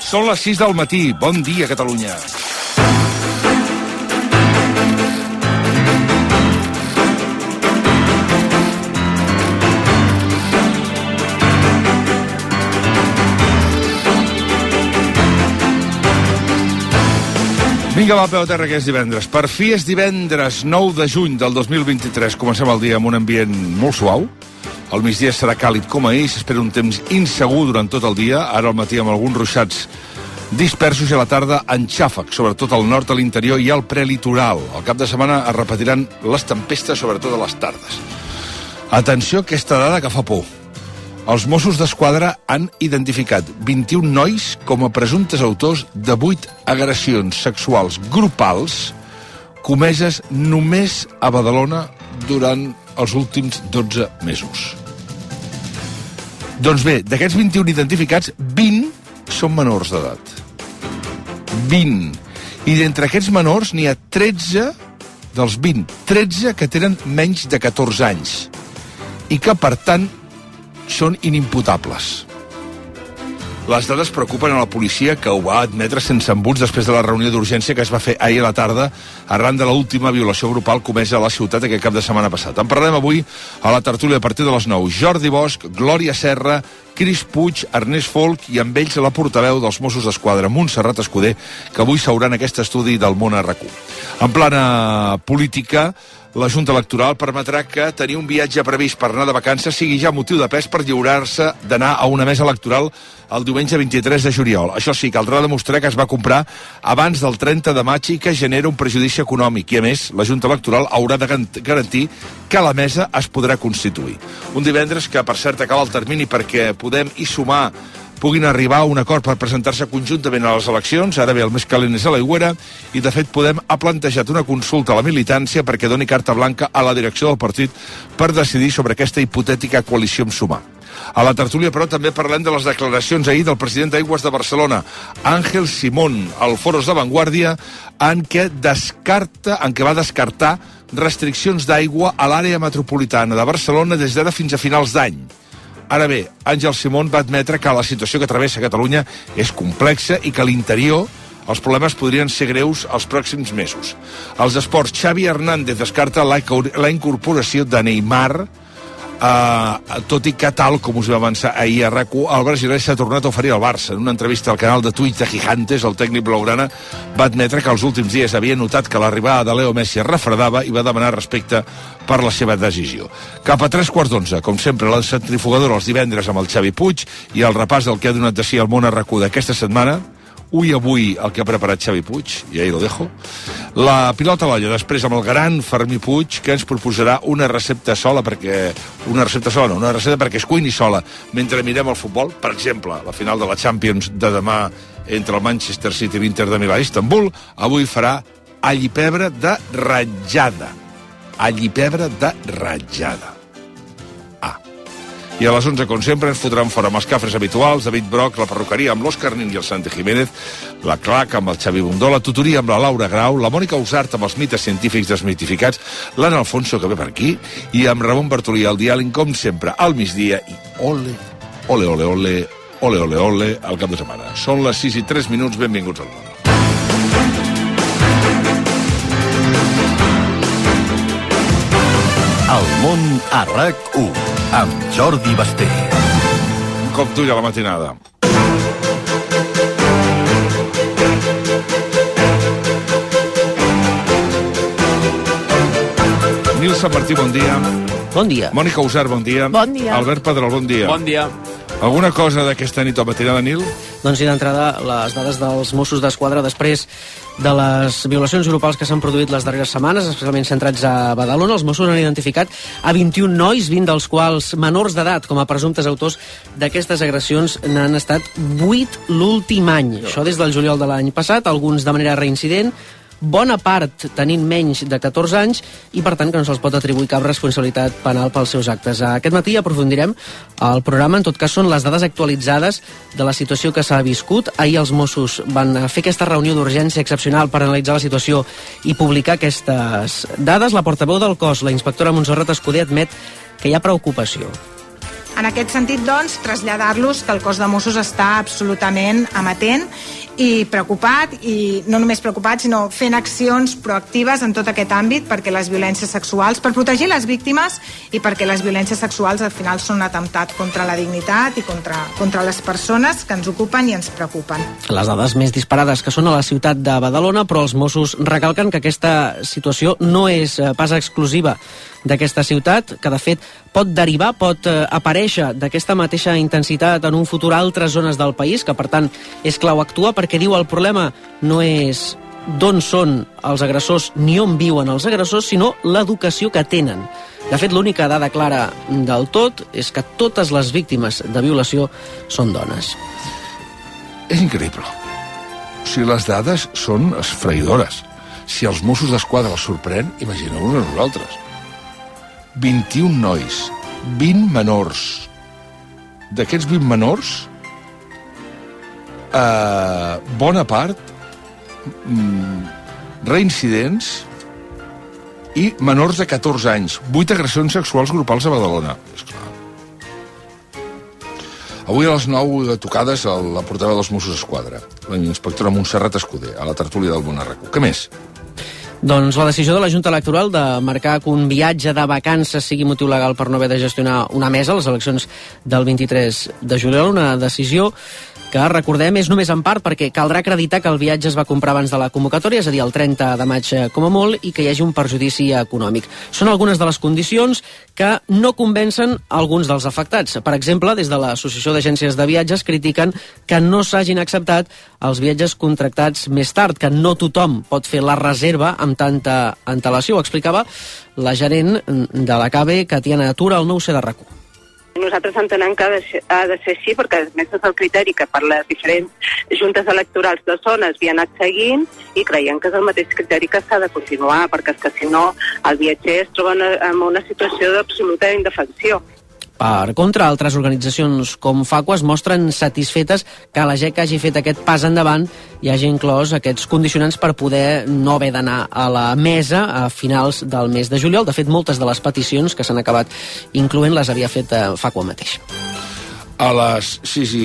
Són les 6 del matí. Bon dia, Catalunya. Vinga, va, peu a terra, que és divendres. Per fi és divendres 9 de juny del 2023. Comencem el dia amb un ambient molt suau. Al migdia serà càlid com ahir, s'espera un temps insegur durant tot el dia, ara al matí amb alguns ruixats dispersos i a la tarda en xàfec, sobretot al nord, a l'interior i al prelitoral. Al cap de setmana es repetiran les tempestes, sobretot a les tardes. Atenció a aquesta dada que fa por. Els Mossos d'Esquadra han identificat 21 nois com a presumptes autors de 8 agressions sexuals grupals comeses només a Badalona durant els últims 12 mesos. Doncs bé, d'aquests 21 identificats, 20 són menors d'edat. 20. I d'entre aquests menors n'hi ha 13 dels 20. 13 que tenen menys de 14 anys. I que, per tant, són inimputables. Les dades preocupen a la policia, que ho va admetre sense embuts després de la reunió d'urgència que es va fer ahir a la tarda arran de l'última violació grupal comesa a la ciutat aquest cap de setmana passat. En parlarem avui a la tertúlia a partir de les 9. Jordi Bosch, Glòria Serra, Cris Puig, Ernest Folk i amb ells la portaveu dels Mossos d'Esquadra, Montserrat Escudé, que avui seurà en aquest estudi del Món RQ. En plana política, la Junta Electoral permetrà que tenir un viatge previst per anar de vacances sigui ja motiu de pes per lliurar-se d'anar a una mesa electoral el diumenge 23 de juliol. Això sí, caldrà demostrar que es va comprar abans del 30 de maig i que genera un prejudici econòmic. I, a més, la Junta Electoral haurà de garantir que la mesa es podrà constituir. Un divendres que, per cert, acaba el termini perquè Podem i Sumar puguin arribar a un acord per presentar-se conjuntament a les eleccions. Ara bé, el més calent és a l'aigüera i, de fet, Podem ha plantejat una consulta a la militància perquè doni carta blanca a la direcció del partit per decidir sobre aquesta hipotètica coalició amb Sumar. A la tertúlia, però, també parlem de les declaracions ahir del president d'Aigües de Barcelona, Ángel Simón, al Foros de Vanguardia, en què va descartar restriccions d'aigua a l'àrea metropolitana de Barcelona des d'ara fins a finals d'any. Ara bé, Àngel Simón va admetre que la situació que travessa Catalunya és complexa i que a l'interior els problemes podrien ser greus els pròxims mesos. Als esports, Xavi Hernández descarta la incorporació de Neymar, tot i que, tal com us va avançar ahir a RAC1, el brasiler s'ha tornat a oferir al Barça. En una entrevista al canal de Twitch de Gigantes, el tècnic blaugrana va admetre que els últims dies havia notat que l'arribada de Leo Messi es refredava i va demanar respecte per la seva decisió. Cap a 11:15, com sempre, la centrifugadora els divendres amb el Xavi Puig i el repàs del que ha donat de si el Món RQ d'aquesta setmana. Avui el que ha preparat Xavi Puig, i ahí lo dejo. La pilota a l'olla, després amb el gran Fermí Puig, que ens proposarà una recepta perquè es cuini sola mentre mirem el futbol. Per exemple, la final de la Champions de demà entre el Manchester City i l'Inter de Milà i Istanbul. Avui farà allipebre de ratllada. Allipebre de ratllada. I a les 11, com sempre, ens fotran fora amb els cafres habituals, David Broc, la perruqueria amb l'Òscar Nin i el Santi Jiménez, la Clac amb el Xavi Bundó, la tutoria amb la Laura Grau, la Mònica Usart amb els mites científics desmitificats, l'Anna Alfonso, que ve per aquí, i amb Ramon Bartolí al diàleg, com sempre, al migdia, i ole, al cap de setmana. Són les 6:03, benvinguts al món. El món a RAC1 amb Jordi Basté. Un cop d'ull a la matinada. Nil Sant Martí, bon dia. Bon dia. Mònica Usart, bon dia. Bon dia. Albert Pedrol, bon dia. Bon dia. Alguna cosa d'aquesta nit o matinada, Nil? Doncs sí, d'entrada, les dades dels Mossos d'Esquadra després de les violacions grupals que s'han produït les darreres setmanes, especialment centrats a Badalona. Els Mossos han identificat a 21 nois, 20 dels quals menors d'edat, com a presumptes autors d'aquestes agressions. N'han estat 8 l'últim any. Això des del juliol de l'any passat, alguns de manera reincident, bona part tenint menys de 14 anys i, per tant, que no se'ls pot atribuir cap responsabilitat penal pels seus actes. Aquest matí aprofundirem el programa. En tot cas, són les dades actualitzades de la situació que s'ha viscut. Ahir els Mossos van fer aquesta reunió d'urgència excepcional per analitzar la situació i publicar aquestes dades. La portaveu del cos, la inspectora Montserrat Escudé, admet que hi ha preocupació. En aquest sentit, doncs, traslladar-los que el cos de Mossos està absolutament amatent i preocupat, i no només preocupat, sinó fent accions proactives en tot aquest àmbit perquè les violències sexuals, per protegir les víctimes i perquè les violències sexuals al final són un atemptat contra la dignitat i contra les persones que ens ocupen i ens preocupen. Les dades més disparades que són a la ciutat de Badalona, però els Mossos recalquen que aquesta situació no és pas exclusiva d'aquesta ciutat, que de fet pot derivar, pot aparèixer d'aquesta mateixa intensitat en un futur a altres zones del país, que per tant és clau actuar, perquè diu el problema no és d'on són els agressors ni on viuen els agressors, sinó l'educació que tenen. De fet, l'única dada clara del tot és que totes les víctimes de violació són dones. És increïble. O sigui, les dades són esfereïdores. Si els Mossos d'Esquadra els sorprèn, imagineu-nos a nosaltres. 21 nois, 20 menors. D'aquests 20 menors, bona part reincidents i menors de 14 anys. 8 agressions sexuals grupals a Badalona. Esclar. Avui a les 9 tocades la portaveu dels Mossos d'Esquadra, la inspectora Montserrat Escuder, a la tertúlia del Món RQ. Què més? Doncs la decisió de la Junta Electoral de marcar que un viatge de vacances sigui motiu legal per no haver de gestionar una mesa a les eleccions del 23 de juliol, una decisió que, recordem, és només en part perquè caldrà acreditar que el viatge es va comprar abans de la convocatòria, és a dir, el 30 de maig com a molt, i que hi hagi un perjudici econòmic. Són algunes de les condicions que no convencen alguns dels afectats. Per exemple, des de l'Associació d'Agències de Viatges critiquen que no s'hagin acceptat els viatges contractats més tard, que no tothom pot fer la reserva amb tanta antelació. Ho explicava la gerent de l'ACABE, Catiana Tura, al 9C de RAC1. Nosaltres entenem que ha de ser així, perquè a més és el criteri que per les diferents juntes electorals de zona es havia anat seguint, i creiem que és el mateix criteri que s'ha de continuar, perquè és que si no el viatger es troba en una situació d'absoluta indefensió. Per contra, altres organitzacions com FACU es mostren satisfetes que la GEC hagi fet aquest pas endavant i hagi inclòs aquests condicionants per poder no haver d'anar a la mesa a finals del mes de juliol. De fet, moltes de les peticions que s'han acabat incloent les havia fet FACU mateix. A les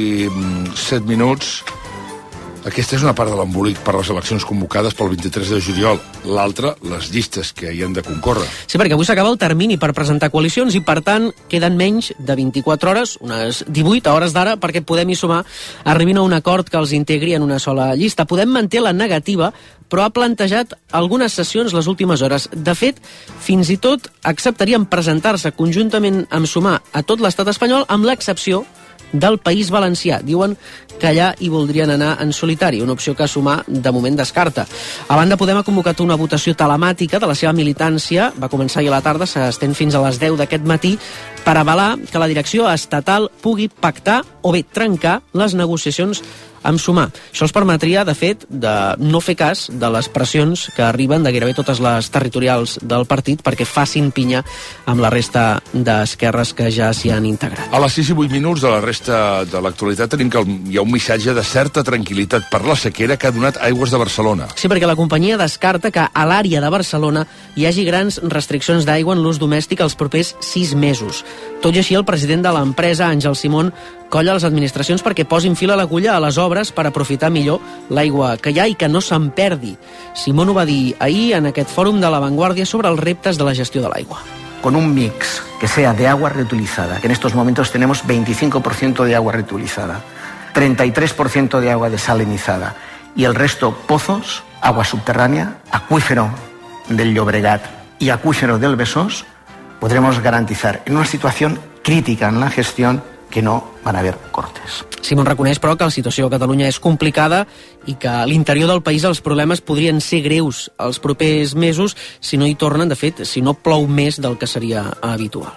6:07, aquesta és una part de l'embolic per les eleccions convocades pel 23 de juliol. L'altra, les llistes que hi han de concórrer. Sí, perquè avui s'acaba el termini per presentar coalicions i, per tant, queden menys de 24 hores, unes 18 a hores d'ara, perquè Podem i Sumar arribin a un acord que els integri en una sola llista. Podem manté la negativa, però ha plantejat algunes sessions les últimes hores. De fet, fins i tot acceptarien presentar-se conjuntament amb Sumar a tot l'estat espanyol, amb l'excepció del País Valencià. Diuen que allà hi voldrien anar en solitari, una opció que Sumar de moment descarta. A banda, Podem ha convocat una votació telemàtica de la seva militància, va començar ahir a la tarda, s'estén fins a les 10 d'aquest matí, per avalar que la direcció estatal pugui pactar o bé trencar les negociacions amb Sumar. Això els permetria, de fet, de no fer cas de les pressions que arriben de gairebé totes les territorials del partit perquè facin pinya amb la resta d'esquerres que ja s'hi han integrat. A les 6:08 de la resta de l'actualitat tenim que hi ha un missatge de certa tranquil·litat per la sequera que ha donat Aigües de Barcelona. Sí, perquè la companyia descarta que a l'àrea de Barcelona hi hagi grans restriccions d'aigua en l'ús domèstic els propers 6 mesos. Tot i així, el president de l'empresa, Àngel Simón, colla les administracions perquè posin fil a l'agulla a les obres per aprofitar millor l'aigua que hi ha i que no se'n perdi. Simón ho va dir ahir en aquest fòrum de La Vanguardia sobre els reptes de la gestió de l'aigua. Con un mix que sea de agua reutilizada, que en estos momentos tenemos 25% de agua reutilizada, 33% de agua desalinizada y el resto pozos, agua subterránea, acuífero del Llobregat y acuífero del Besós, podremos garantizar en una situación crítica en la gestión que no van a haver cortes. Simón reconeix, però, que la situació a Catalunya és complicada i que a l'interior del país els problemes podrien ser greus els propers mesos si no hi tornen, de fet, si no plou més del que seria habitual.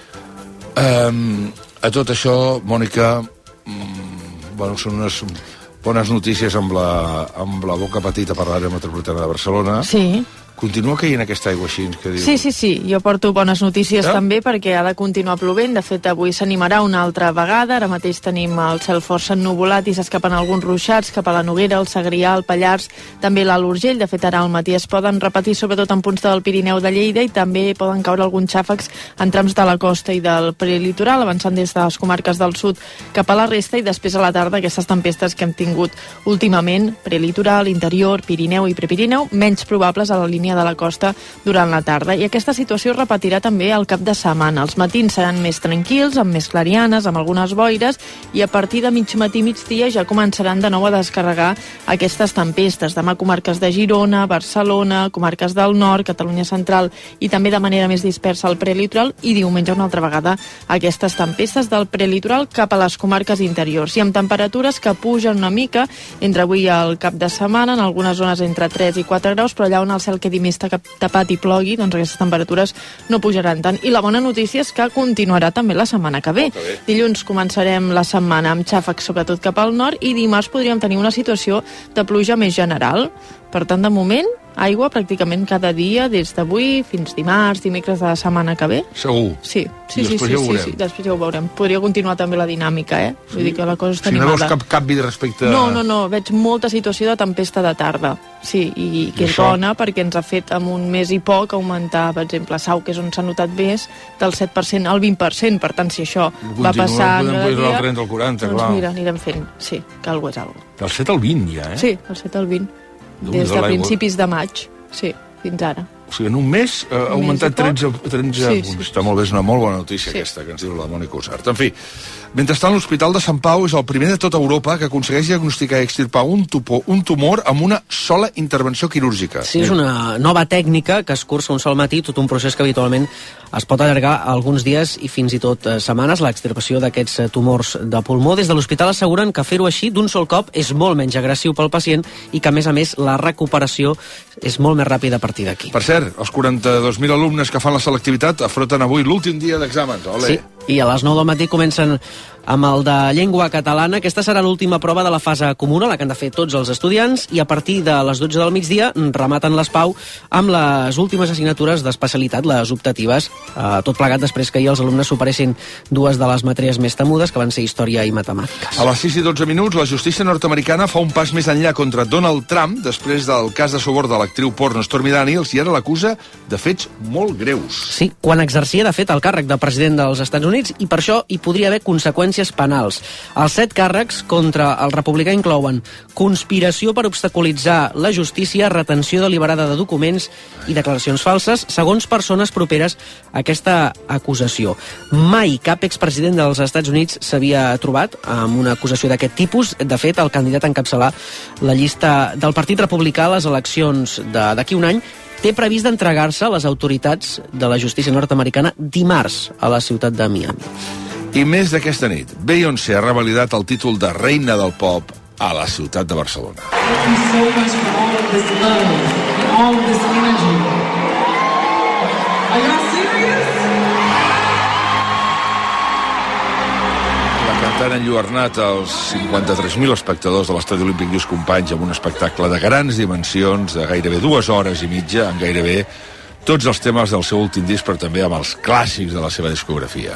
A tot això, Mònica, són unes bones notícies amb la boca petita per l'àrea metropolitana de Barcelona. Sí. Continua caient aquesta aigua així, que diu... Sí, jo porto bones notícies també perquè ha de continuar plovent. De fet, avui s'animarà una altra vegada. Ara mateix tenim el cel força ennuvolat i s'escapen alguns ruixats cap a la Noguera, el Segrià, el Pallars, també l'Alt Urgell. De fet, ara al matí es poden repetir sobretot en punts del Pirineu de Lleida i també poden caure alguns xàfecs en trams de la costa i del prelitoral, avançant des de les comarques del sud cap a la resta, i després a la tarda aquestes tempestes que hem tingut últimament, prelitoral, interior, Pirineu i Prepirineu, menys probables a la línia de la costa durant la tarda. I aquesta situació es repetirà també al cap de setmana. Els matins seran més tranquils, amb més clarianes, amb algunes boires, i a partir de mig matí i migdia ja començaran de nou a descarregar aquestes tempestes. Demà comarques de Girona, Barcelona, comarques del nord, Catalunya central i també de manera més dispersa al prelitoral, i diumenge una altra vegada aquestes tempestes del prelitoral cap a les comarques interiors. I amb temperatures que pugen una mica entre avui i el cap de setmana, en algunes zones entre 3 i 4 graus, però allà on el cel quedi més tapat i plogui, doncs aquestes temperatures no pujaran tant. I la bona notícia és que continuarà també la setmana que ve. Dilluns començarem la setmana amb xàfecs sobretot cap al nord, i dimarts podríem tenir una situació de pluja més general. Per tant, de moment, aigua pràcticament cada dia, des d'avui fins dimarts, dimecres de la setmana que ve. Segur? Sí. Després ja ho veurem. Podria continuar també la dinàmica, Vull dir que la cosa està animada. Si no veus cap canvi respecte... No, veig molta situació de tempesta de tarda. Sí, i que és bona perquè ens ha fet en un mes i poc augmentar, per exemple, a Sau, que és on s'ha notat més, del 7% al 20%. Per tant, si això va passar cada dia... Podem al 40, doncs mira, anirem fent. Sí, que alguna és alguna. Del 7 al 20 ja, Sí, del 7 al 20. Des de principis de maig, sí, fins ara. O sigui, en un mes ha augmentat 13 punts. Sí. Està molt bé, és una molt bona notícia aquesta, que ens diu la Mònica Usart. En fi, mentrestant, l'Hospital de Sant Pau és el primer de tota Europa que aconsegueix diagnosticar i extirpar un tumor amb una sola intervenció quirúrgica. Sí, és una nova tècnica que es cursa un sol matí, tot un procés que habitualment es pot allargar alguns dies i fins i tot setmanes, l'extirpació d'aquests tumors de pulmó. Des de l'hospital asseguren que fer-ho així d'un sol cop és molt menys agressiu pel pacient i que, a més, la recuperació és molt més ràpida a partir d'aquí. Per cert, els 42.000 alumnes que fan la selectivitat afronten avui l'últim dia d'exàmens. Olé! Sí, i a les 9 del matí comencen amb el de llengua catalana. Aquesta serà l'última prova de la fase comuna, la que han de fer tots els estudiants, i a partir de les 12 del migdia rematen les PAU amb les últimes assignatures d'especialitat, les optatives, tot plegat després que ahir els alumnes superessin dues de les matèries més temudes, que van ser història i matemàtiques. A les 6 i 12 minuts, la justícia nord-americana fa un pas més enllà contra Donald Trump després del cas de sobor de l'actriu porno Stormy Daniels, i ara l'acusa de fets molt greus. Sí, quan exercia, de fet, el càrrec de president dels Estats Units, i per això hi podria haver conseqüències penals. Els 7 càrrecs contra el republicà inclouen conspiració per obstaculitzar la justícia, retenció deliberada de documents i declaracions falses, segons persones properes a aquesta acusació. Mai cap expresident dels Estats Units s'havia trobat amb una acusació d'aquest tipus. De fet, el candidat a encapçalar la llista del Partit Republicà a les eleccions d'aquí un any té previst d'entregar-se a les autoritats de la justícia nord-americana dimarts a la ciutat de Miami. I més d'aquesta nit, Beyoncé ha revalidat el títol de reina del pop a la ciutat de Barcelona. Thank you so much for all of this love and all of this energy. Are y'all serious? La cantant ha enlluernat als 53.000 espectadors de l'Estadi Olímpic Lluís Companys amb un espectacle de grans dimensions, de gairebé 2 hores i mitja, amb gairebé tots els temes del seu últim disc, però també amb els clàssics de la seva discografia.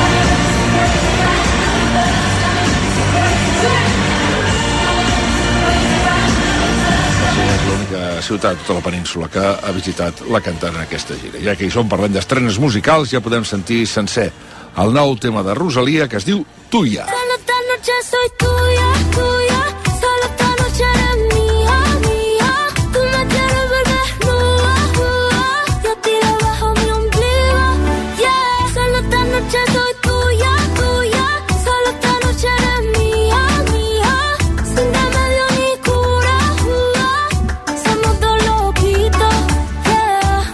Ciutat, tota la península que ha visitat la cantant en aquesta gira. Ja que hi som parlant d'estrenes musicals, ja podem sentir sencer el nou tema de Rosalia que es diu Tuya. Solo esta noche soy tuya, tuya. Solo esta noche eres mía, mía. Tú me quieres ver desnuda, yo a ti debajo mi ombligo, yeah. Solo esta noche soy tuya, tuya. Solo esta noche eres mía, mía. Sin remedio ni cura, somos dos loquitos, yeah.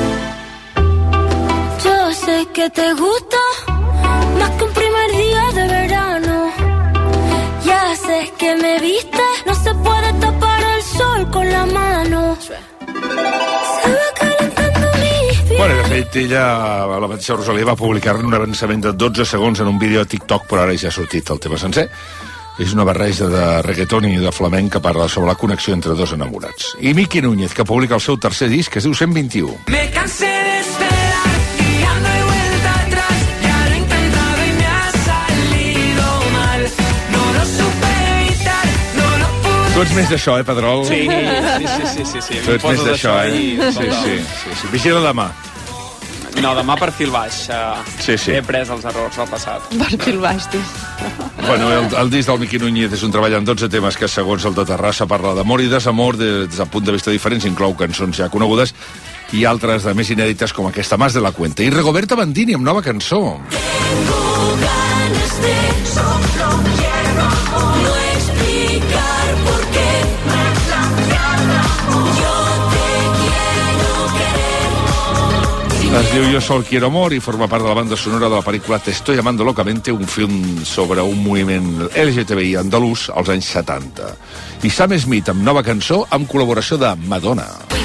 Yo sé que te gusta más que un primer día de verano. Ya sé que me viste, no se puede tapar el sol con la mano. Se va calentando mi piel. Bueno, de fet, ella, la mateixa Rosalia, va publicar un avançament de 12 segons en un vídeo a TikTok, però ara ja ha sortit el tema sencer. És una barreja de reggaeton i de flamenc que parla sobre la connexió entre dos enamorats. I Miki Núñez, que publica el seu tercer disc, que es diu 121. Me cansé de esperar y ando de vuelta atrás. Ya lo he intentado y me ha salido mal. No lo supe evitar, no lo pude. Tu ets més d'això, Pedrol? Sí. Tu ets més d'això, Sí. Vigila demà. No, demà perfil baix. Sí. He pres els errors del passat. Perfil baix, tu. Bueno, el disc del Miki Núñez és un treball amb 12 temes que, segons el de Terrassa, parla d'amor i desamor des del punt de vista diferents, inclou cançons ja conegudes i altres de més inèdites com aquesta, Más de la Cuenta. I Rigoberta Bandini amb nova cançó. Tengo ganas de solo quiero no explicar por qué me planteaba. Yo te quiero querer. Es diu Jo Sol Quiero Amor i forma part de la banda sonora de la pel·lícula Te Estoy Amando Locamente, un film sobre un moviment LGTBI andalús als anys 70. I Sam Smith amb nova cançó amb col·laboració de Madonna.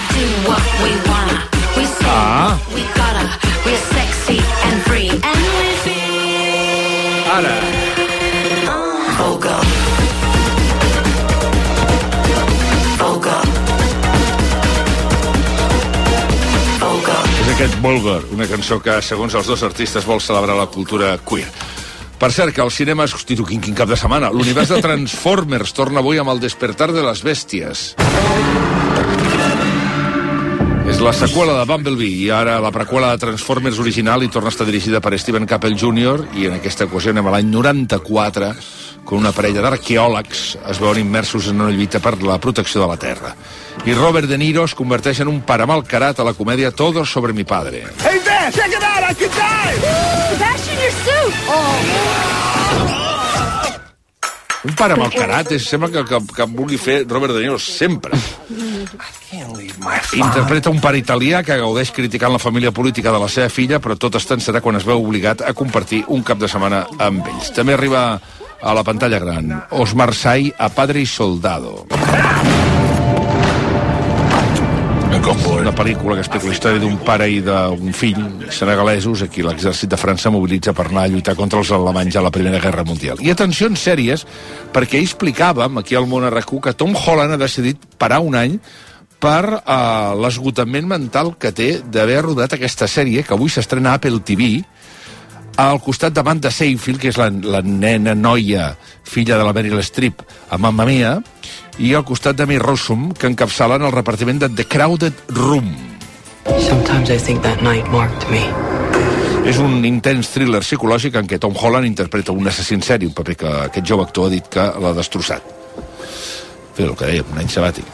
Ara. És aquest Vulgar, una cançó que, segons els dos artistes, vol celebrar la cultura queer. Per cert, que al cinema, hosti, tu, quin cap de setmana, l'univers de Transformers torna avui amb El despertar de les bèsties. És la seqüela de Bumblebee i ara la preqüela de Transformers original i torna a estar dirigida per Steven Caple Jr. i en aquesta ocasió anem a l'any 94 quan una parella d'arqueòlegs es veuen immersos en una lluita per la protecció de la Terra. I Robert De Niro es converteix en un pare malcarat a la comèdia Todo sobre mi padre. Hey there, check it out, I could die! Sebastian, your suit! Un pare malcarat, sembla que vulgui fer Robert De Niro sempre. Interpreta un pare italià que gaudeix criticant la família política de la seva filla, però tot estant serà quan es veu obligat a compartir un cap de setmana amb ells. També arriba a la pantalla gran Osmar Sy a Padre y Soldado. Una pel·lícula que explica la història d'un pare i d'un fill senegalesos a qui l'exèrcit de França mobilitza per anar a lluitar contra els alemanys a la Primera Guerra Mundial. I atenció en sèries, perquè explicàvem aquí al Món RQ que Tom Holland ha decidit parar un any per l'esgotament mental que té d'haver rodat aquesta sèrie, que avui s'estrena a Apple TV, al costat d'Amanda Seyfried, que és la nena noia, filla de la Meryl Streep, a Mamma Mia, i al costat de Amy Rossum, que encapçalen el repartiment de The Crowded Room. Sometimes I think that night marked me. És un intens thriller psicològic en què Tom Holland interpreta un assassí en sèrie, un paper que aquest jove actor ha dit que l'ha destrossat. Fer el que dèiem, un any sabàtic.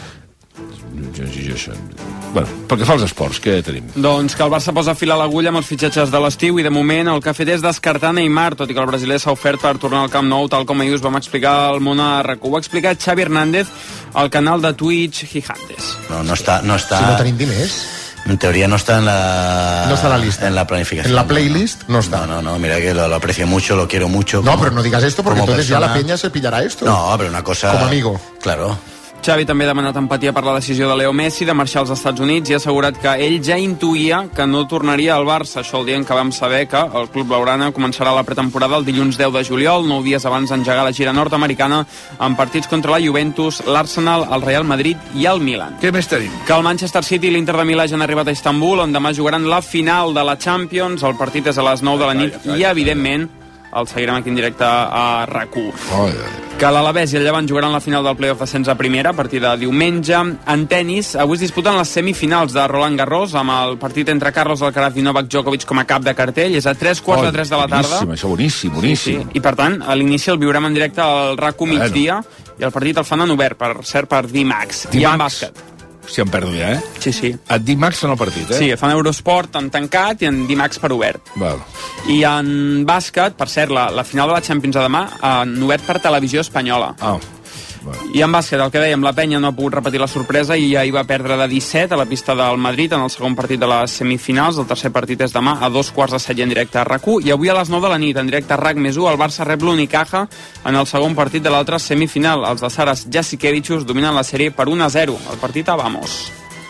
Bueno, pel que fa als esports, què tenim? Doncs que el Barça posa fil a l'agulla amb els fitxatges de l'estiu i de moment el que ha fet és descartar Neymar, tot i que el brasiler s'ha ofert per tornar al Camp Nou, tal com ahir us vam explicar al Món RQ. Ho ha explicat Xavi Hernández al canal de Twitch Gigantes. No está. Si no tenim diners. En teoría no está en la... No está en la lista. En la planificación. En la playlist no está. No, mira que lo aprecio mucho, lo quiero mucho. No, pero no digas esto porque entonces persona. ya la peña se pillará esto. No, pero una cosa... Como amigo. Claro. Xavi també ha demanat empatia per la decisió de Leo Messi de marxar als Estats Units i ha assegurat que ell ja intuïa que no tornaria al Barça. Això el dia en què vam saber que el club blaugrana començarà la pretemporada el dilluns 10 de juliol, 9 dies abans d'engegar la gira nord-americana, amb partits contra la Juventus, l'Arsenal, el Real Madrid i el Milan. Què més tenim? Que el Manchester City i l'Inter de Milà ja han arribat a Istanbul, on demà jugaran la final de la Champions. El partit és a les 9 de la nit i, evidentment, el seguirem aquí en directe a RAC1. Que l'Alavés i el Llevant jugaran la final del playoff d'ascens a primera a partir de diumenge. En tennis, avui es disputen les semifinals de Roland Garros amb el partit entre Carlos Alcaraz i Novak Djokovic com a cap de cartell. És a 3:45 de la tarda. Boníssim, això, boníssim. Sí. I per tant, a l'inici el viurem en directe al RAC1 migdia i el partit el fan en obert, per cert, per D-Max. I en bàsquet. Si em perdo ja, Sí. A D-Max en el partit, Sí, fan Eurosport en tancat i en D-Max per obert. Val. I en bàsquet, per cert, la final de la Champions de demà en obert per televisió espanyola. I en bàsquet, el que dèiem, la penya no ha pogut repetir la sorpresa i ahir va perdre de 17 a la pista del Madrid en el segon partit de les semifinals. El tercer partit és demà a 2:15 en directe a RAC1 i avui a les 9 de la nit en directe a RAC+1 el Barça rep l'Unicaja en el segon partit de l'altra semifinal. Els de Saras Jasikevičius dominen la sèrie per 1-0. El partit a Vamos.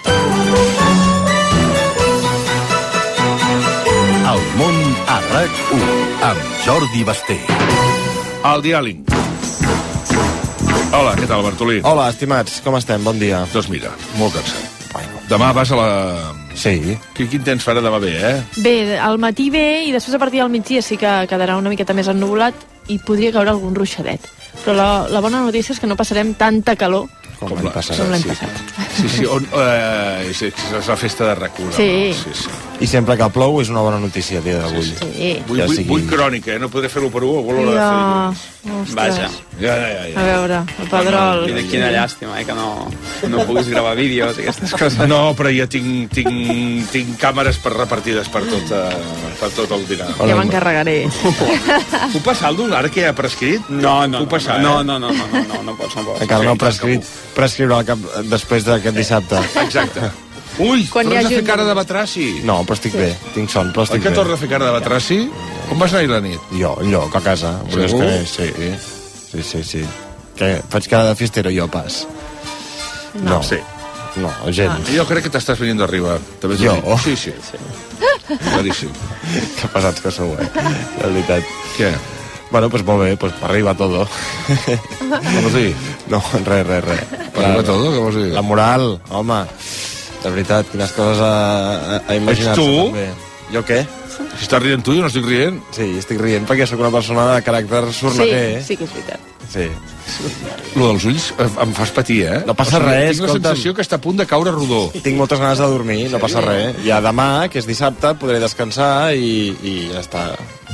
El món a RAC1 amb Jordi Basté. El diàleg. Hola, què tal, Bartolí? Hola, estimats, com estem? Bon dia. Doncs mira, molt cansat. Demà vas a la... Sí. Quin temps farà demà bé, Bé, al matí bé, i després a partir del migdia sí que quedarà una miqueta més ennuvolat i podria caure algun ruixadet. Però la bona notícia és que no passarem tanta calor com l'any passat. Sí, és la festa de RAC1. Sí. I sempre que plou és una bona notícia a dia d'avui. Sí. Vull crònica, no podré fer-ho per 1, o l'hora de fer-ho. Vaja. Ja. A veure, el Pedrol. Quina llàstima, que no puguis gravar vídeos i aquestes coses. No, però ja tinc càmeres repartides per tot el dinar. Ja m'encarregaré. Puc passar el dollar que ha prescrit? No, Puc passar, no pots. Encara no prescriure al cap després d'aquest dissabte. Exacte. Ui, tornes a fer cara de batraci. No, però estic bé, tinc son, però estic bé. bé. Que tornes a fer cara de batraci? On vas anar ahir la nit? Jo, enlloc, a casa. Segur? Sí. Què, faig cara de fistero jo, pas? No. Sí. No, gens. Jo crec que t'estàs venint d'arribar. Jo? Sí. Claríssim. Que pesats que sou, la veritat. Què? Bueno, pues molt bé, pues arriba todo. Què vols dir? No, res. Arriba todo? Què vols dir? La moral, home. De veritat, quines coses a imaginar-se. Ets tu? També. Jo què? Si estàs rient tu, jo no estic rient. Sí, estic rient perquè sóc una persona de caràcter sorneguer. Sí que és veritat. Sí. Lo dels ulls em fas patir, No passa res, tinc la sensació que està a punt de caure rodó. Tinc moltes ganes de dormir, no passa res. I a demà, que és dissabte, podré descansar i ja està.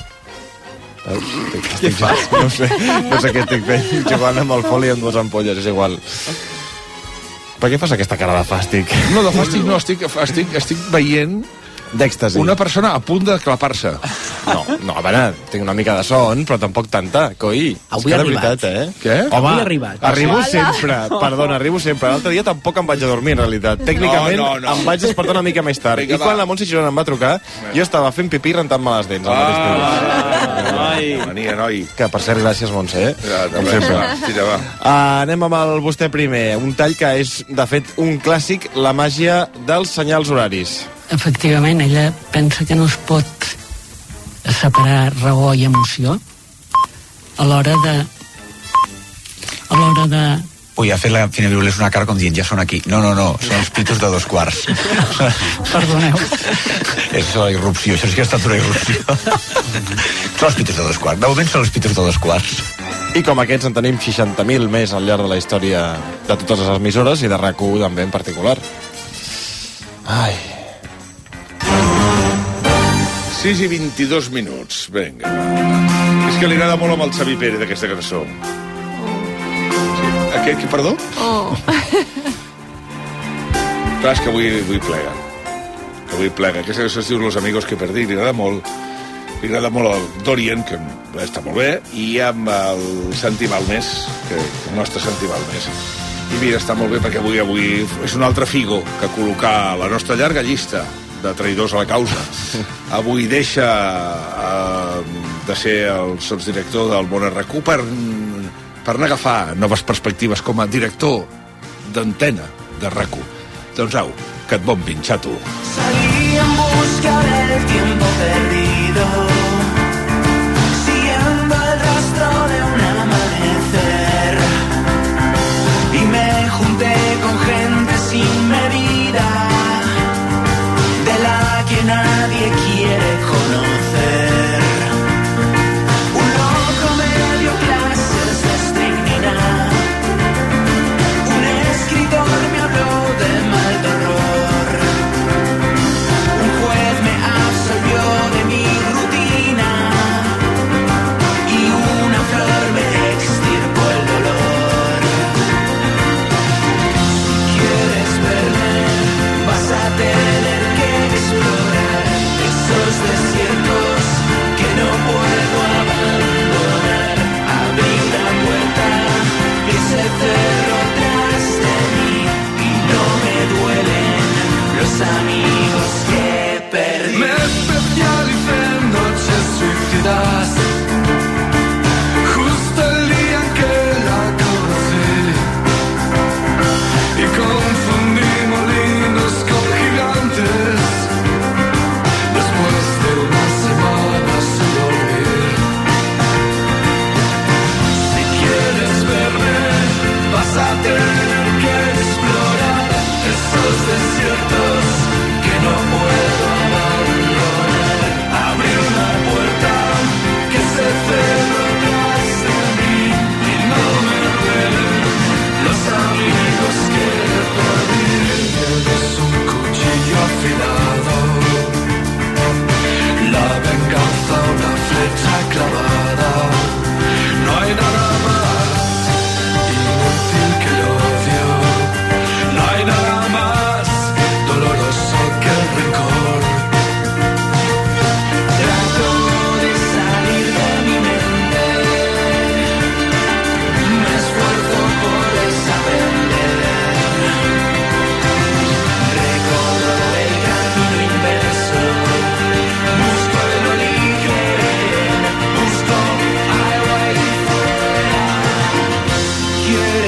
Què fas? No sé què estic fent, jugant amb el foli amb 2 ampolles, és igual. Per què fas aquesta cara de fàstic? No, de fàstic no, estic veient d'èxtasi. Una persona a punt de clapar-se. No, a veure, tinc una mica de son, però tampoc tanta, coi. Avui ha arribat. Què? Home, avui ha arribat. Arribo sempre. L'altre dia tampoc em vaig a dormir, en realitat. Tècnicament, em vaig despertar una mica més tard. I quan la Montse Girona em va trucar, jo estava fent pipí i rentant-me les dents al mateix temps. Mania, noi. Que, per cert, gràcies, Montse, com sempre. Tira, va. Anem amb el vostè primer. Un tall que és, de fet, un clàssic, la màgia dels senyals horaris. Efectivament, ella pensa que no es pot separar raó i emoció a l'hora de... Ui, ha fet la Fina Virules una cara com dient, ja són aquí. No, són els pitos de 2/4. Perdoneu. És la irrupció, això sí que ha estat una irrupció. Són els pitos de 2/4. De moment són els pitos de 2/4. I com aquests en tenim 60.000 més al llarg de la història de totes les emissores i de RAC1 també en particular. Ai... 6 i 22 minuts. Vinga. És que li agrada molt amb el Xavi Pérez, aquesta cançó. Aquest, perdó? Clar, és que avui plega. Aquesta cançó es diu Los amigos que perdí. Li agrada molt el Dorian, que està molt bé, i amb el Santi Balmes, que el nostre Santi Balmes. I mira, està molt bé perquè avui és un altre Figo que col·locar la nostra llarga llista de traïdors a la causa. Avui deixa de ser el sotsdirector del Món RAC1 per anar a agafar noves perspectives com a director d'antena de RAC1. Doncs au, que et bon pinxato. Salí en busca del tiempo perdido, siguiendo el rastro de un amanecer, y me junté con gente sin medida, de la que nadie quiere conocer. Un loco me dio clases de estricnina, un escritor me habló de mal de horror, un juez me absolvió de mi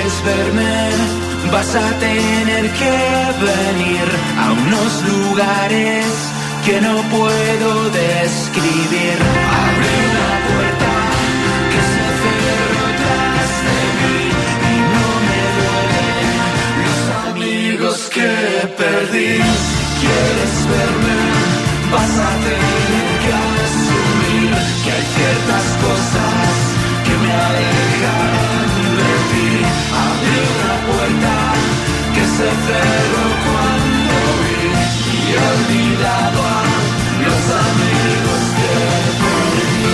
quieres verme, vas a tener que venir a unos lugares que no puedo describir. Abre una puerta que se cerró tras de mí y no me duelen los amigos que perdí. ¿Quieres verme? Vas a tener que asumir que hay ciertas cosas que me alejan de ti. Abre una puerta que se cerró cuando vi y he olvidado a los amigos que perdí.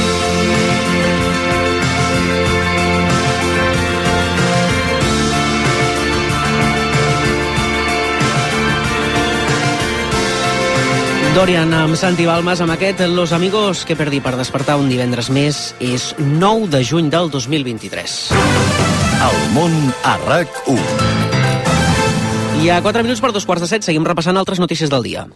Dorian amb Santi Balmes, amb aquest Los Amigos que perdí, per despertar un divendres més. És 9 de juny del 2023. El món a RAC1. I a 4 minuts per 7:15 seguim repassant altres notícies del dia.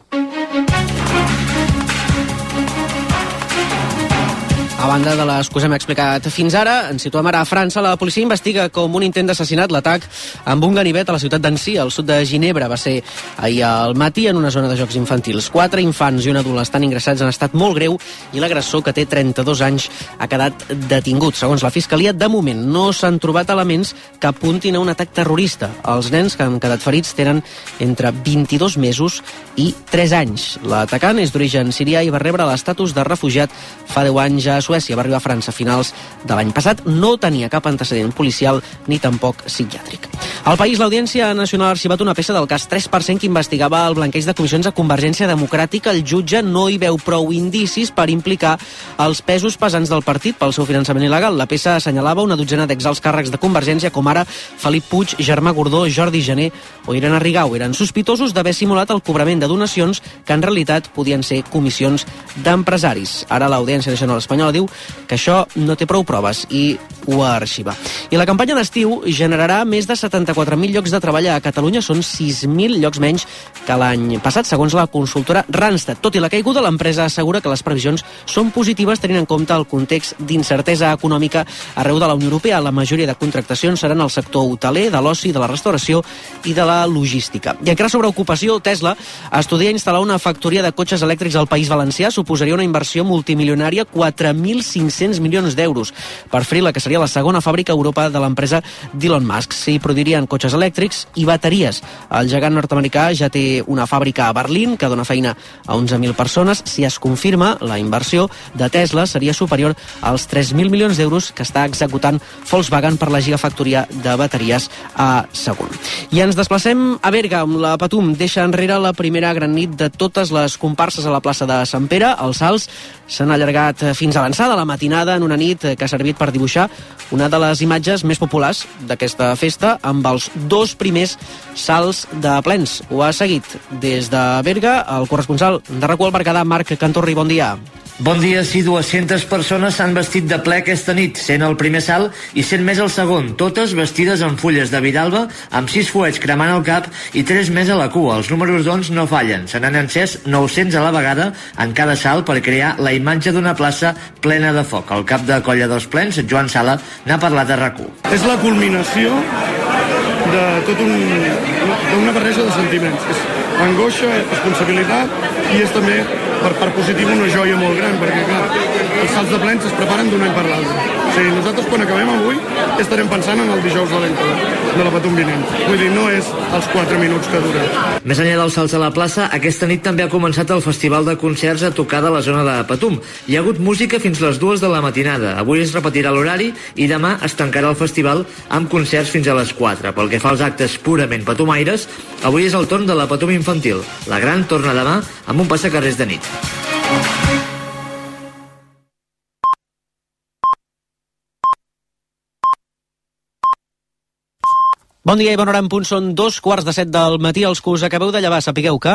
A banda de les que us hem explicat fins ara, ens situem ara a França. La policia investiga com un intent d'assassinat l'atac amb un ganivet a la ciutat d'Annecy, al sud de Ginebra. Va ser ahir al matí en una zona de jocs infantils. 4 infants i un adult estan ingressats en estat molt greu i l'agressor, que té 32 anys, ha quedat detingut. Segons la Fiscalia, de moment no s'han trobat elements que apuntin a un atac terrorista. Els nens que han quedat ferits tenen entre 22 mesos i 3 anys. L'atacant és d'origen sirià i va rebre l'estatus de refugiat fa 10 anys a Suècia. Va arribar a França a finals de l'any passat. No tenia cap antecedent policial ni tampoc psiquiàtric. Al país, l'Audiència Nacional ha arxivat una peça del cas 3% que investigava el blanqueig de comissions a Convergència Democràtica. El jutge no hi veu prou indicis per implicar els pesos pesants del partit pel seu finançament il·legal. La peça assenyalava una dotzena d'exalts càrrecs de Convergència, com ara Felip Puig, Germà Gordó, Jordi Jané o Irene Rigau. Eren sospitosos d'haver simulat el cobrament de donacions que en realitat podien ser comissions d'empresaris. Ara l'Audiència Nacional Espanyola diu que això no té prou proves i ho arxiva. I la campanya d'estiu generarà més de 74.000 llocs de treball a Catalunya. Són 6.000 llocs menys que l'any passat, segons la consultora Randstad. Tot i la caiguda, l'empresa assegura que les previsions són positives tenint en compte el context d'incertesa econòmica arreu de la Unió Europea. La majoria de contractacions seran al sector hoteler, de l'oci, de la restauració i de la logística. I encara sobre ocupació, Tesla estudia instal·lar una factoria de cotxes elèctrics al País Valencià. Suposaria una inversió multimilionària, 4.500 milions d'euros, per fer la que seria la segona fàbrica a Europa de l'empresa d'Elon Musk. S'hi produirien cotxes elèctrics i bateries. El gegant nord-americà ja té una fàbrica a Berlín que dona feina a 11.000 persones. Si es confirma, la inversió de Tesla seria superior als 3.000 milions d'euros que està executant Volkswagen per la gigafactoria de bateries a Sagunt. I ens desplacem a Berga, on la Patum deixa enrere la primera gran nit de totes les comparses a la plaça de Sant Pere. Els salts s'han allargat fins a l'avançada la matinada, en una nit que ha servit per dibuixar una de les imatges més populars d'aquesta festa, amb els 2 primers salts de plens. Ho ha seguit des de Berga el corresponsal de RAC1 al Berguedà, Marc Cantorri. Bon dia. Bon dia, sí, 200 persones s'han vestit de ple aquesta nit, sent el primer salt i sent més el segon, totes vestides amb fulles de vidalba, amb 6 fuets cremant el cap i 3 més a la cua. Els números, doncs, no fallen. Se n'han encès 900 a la vegada en cada salt per crear la imatge d'una plaça plena de foc. El cap de colla dels plens, Joan Sala, n'ha parlat a RAC1. És la culminació de d'una barreja de sentiments. És angoixa, responsabilitat i és també per part positiva una joia molt gran, perquè clar, els salts de plens es preparen d'un any per l'altre. O sigui, nosaltres quan acabem avui estarem pensant en el dijous valent de la Patum vinent. Vull dir, no és els 4 minuts que dura. Més enllà dels salts a la plaça, aquesta nit també ha començat el festival de concerts a tocar de la zona de Patum. Hi ha hagut música fins les 2 de la matinada. Avui es repetirà l'horari i demà es tancarà el festival amb concerts fins a les 4. Pel que fa als actes purament patumaires, avui és el torn de la Patum infantil. La gran torna demà amb un passacarrers de nit. Bon dia i bona hora, en punt. Són 2:15 del matí. Els que us acabeu de llevar, sapigueu que...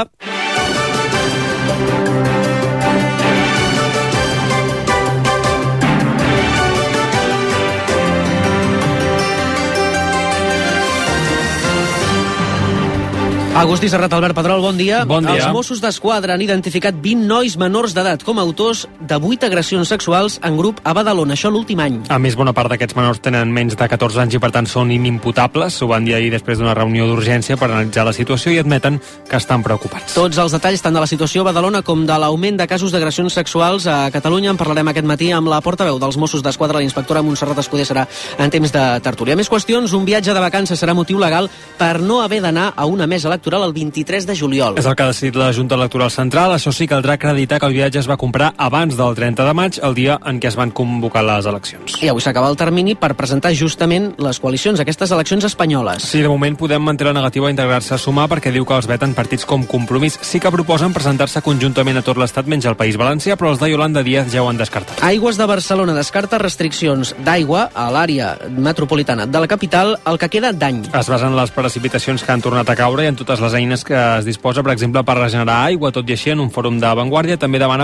Agustí Serrat, Albert Pedrol, bon dia. Bon dia. Els Mossos d'Esquadra han identificat 20 nois menors d'edat com a autors de 8 agressions sexuals en grup a Badalona, això l'últim any. A més, bona part d'aquests menors tenen menys de 14 anys i per tant són inimputables. Ho van dir ahir després d'una reunió d'urgència per analitzar la situació i admeten que estan preocupats. Tots els detalls tant de la situació a Badalona com de l'augment de casos d'agressions sexuals a Catalunya en parlarem aquest matí amb la portaveu dels Mossos d'Esquadra, la inspectora Montserrat Escudé, serà en temps de tertúlia. Més qüestions, un viatge de vacances serà motiu legal per no haver d'anar a una mesa electoral el 23 de juliol. És el que ha decidit la Junta Electoral Central. Això sí, caldrà acreditar que el viatge es va comprar abans del 30 de maig, el dia en què es van convocar les eleccions. I avui s'acaba el termini per presentar justament les coalicions, aquestes eleccions espanyoles. Sí, de moment podem mantenir la negativa a integrar-se a Sumar perquè diu que els veten partits com Compromís. Sí que proposen presentar-se conjuntament a tot l'Estat menys al País Valencià, però els de Yolanda Díaz ja ho han descartat. Aigües de Barcelona descarta restriccions d'aigua a l'àrea metropolitana de la capital, el que queda d'any. Es basen en les precipitacions que han tornat a caure i en totes les eines que es disposa, per exemple, per regenerar aigua. Tot i així, en un fòrum d'avantguàrdia també demana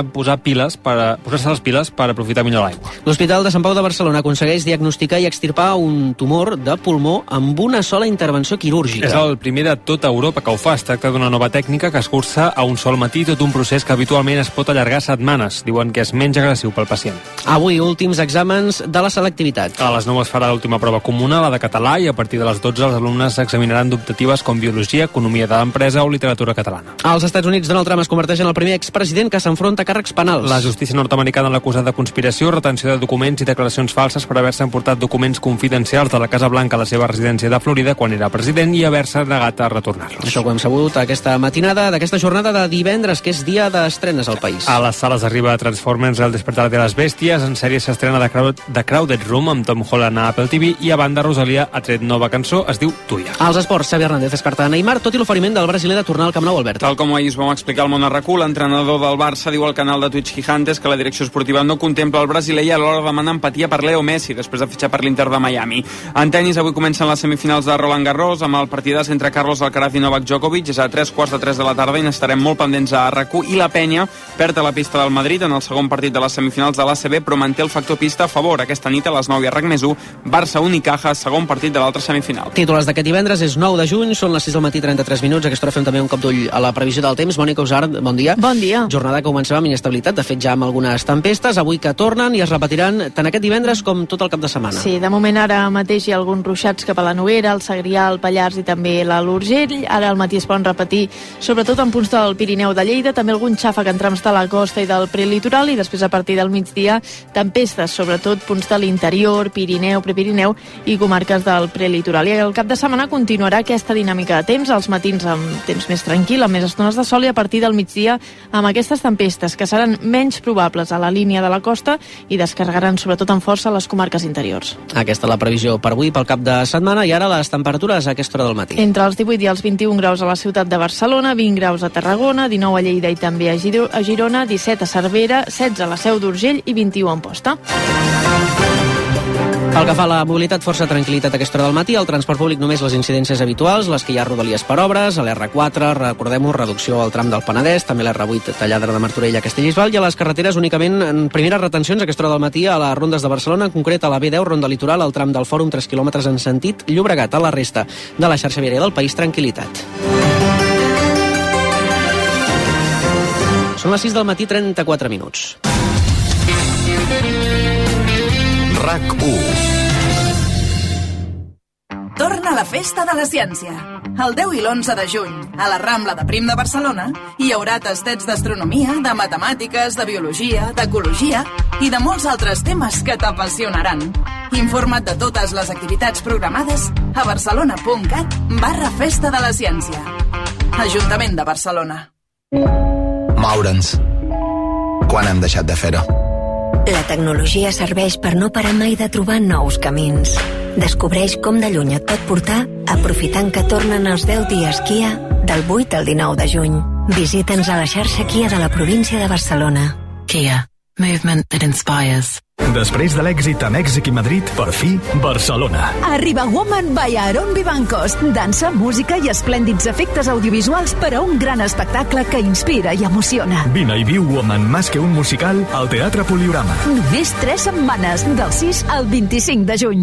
posar-se les piles per aprofitar millor l'aigua. L'Hospital de Sant Pau de Barcelona aconsegueix diagnosticar i extirpar un tumor de pulmó amb una sola intervenció quirúrgica. És el primer de tota Europa que ho fa. Es tracta d'una nova tècnica que es cursa a un sol matí, tot un procés que habitualment es pot allargar setmanes. Diuen que és menys agressiu pel pacient. Avui, últims exàmens de la selectivitat. A les 9 es farà l'última prova comuna, la de català, i a partir de les 12 els alumnes examinaran d'optatives com biologia, economia de l'empresa o literatura catalana. Als Estats Units, Donald Trump es converteix en el primer expresident que s'enfronta a càrrecs penals. La justícia nord-americana l'ha acusat de conspiració, retenció de documents i declaracions falses per haver-se emportat documents confidencials de la Casa Blanca a la seva residència de Florida quan era president i haver-se negat a retornar-los. Això ho hem sabut aquesta matinada d'aquesta jornada de divendres, que és dia d'estrenes al país. A les sales arriba Transformers, El despertar de les bèsties, en sèrie s'estrena The Crowded Room amb Tom Holland a Apple TV i a banda Rosalia ha tret nova cançó, es diu Tuya. Als esports, Xavi Hernández descarta Neymar, tot i l'oferiment del brasiler de tornar al Camp Nou, Albert. Tal com ahir us vam explicar al Món RAC1, l'entrenador del Barça diu al canal de Twitch Gigantes que la direcció esportiva no contempla el brasiler i alhora demana empatia per Leo Messi després de fitxar per l'Inter de Miami. En tenis, avui comencen les semifinals de Roland Garros amb el partidàs entre Carlos Alcaraz i Novak Djokovic. És a 3:45 de la tarda i n'estarem molt pendents a RAC1. I la Penya perd a la pista del Madrid en el segon partit de les semifinals de l'ACB, però manté el factor pista a favor. Aquesta nit a les 9 a RAC+1, Barça Unicaja, segon partit de l'altra semifinal. Títols d'aquest divendres és 9 de juny, són les 6 del matí, 33 minuts. Aquesta hora fem també un cop d'ull a la previsió del temps. Mònica Usart, bon dia. Bon dia. Jornada que comencem amb inestabilitat, de fet ja amb algunes tempestes, avui que tornen i es repetiran tant aquest divendres com tot el cap de setmana. Sí, de moment ara mateix hi ha alguns ruixats cap a la Noguera, el Segrià, el Pallars i també l'Alt Urgell. Ara al matí es poden repetir, sobretot en punts del Pirineu de Lleida, també algun xàfec en trams de la costa i del prelitoral, i després a partir del migdia tempestes, sobretot punts de l'interior, Pirineu, Prepirineu i comarques del prelitoral. I el cap de setmana continuarà aquesta dinàmica de temps, als matins amb temps més tranquil, amb més estones de sol, i a partir del migdia amb aquestes tempestes que seran menys probables a la línia de la costa i descarregaran sobretot amb força a les comarques interiors. Aquesta és la previsió per avui, pel cap de setmana, i ara les temperatures a aquesta hora del matí. Entre els 18 i els 21 graus a la ciutat de Barcelona, 20 graus a Tarragona, 19 a Lleida i també a Girona, 17 a Cervera, 16 a la Seu d'Urgell i 21 a Amposta. Pel que fa a la mobilitat, força tranquil·litat a aquesta hora del matí. Al transport públic només les incidències habituals, les que hi ha a Rodalies per obres, a l'R4, recordem-ho, reducció al tram del Penedès, també l'R8 tallada de Martorell a Castellbisbal, i a les carreteres únicament en primeres retencions a aquesta hora del matí a les rondes de Barcelona, en concret a la B10, ronda litoral, al tram del Fòrum, 3 quilòmetres en sentit Llobregat. A la resta de la xarxa viària del país, tranquil·litat. Són les 6 del matí, 34 minuts. RAC1. Torna la Festa de la Ciència. El 10 i l'11 de juny, a la Rambla de Prim de Barcelona, hi haurà tastets d'astronomia, de matemàtiques, de biologia, d'ecologia i de molts altres temes que t'apassionaran. Informa't de totes les activitats programades a barcelona.cat/Festa de la Ciència. Ajuntament de Barcelona. Moure'ns. Quan hem deixat de fer-ho? La tecnologia serveix per no parar mai de trobar nous camins. Descobreix com de lluny et pot portar aprofitant que tornen els 10 dies Kia del 8 al 19 de juny. Visita'ns a la xarxa Kia de la província de Barcelona. Kia. Movement that inspires. Després de l'èxit a Mèxic i Madrid, per fi, Barcelona. Arriba Woman by Aaron Vivancos. Dansa, música i esplèndids efectes audiovisuals per a un gran espectacle que inspira i emociona. Vine i viu Woman más que un musical al Teatre Poliorama. Només 3 setmanes, del 6 al 25 de juny.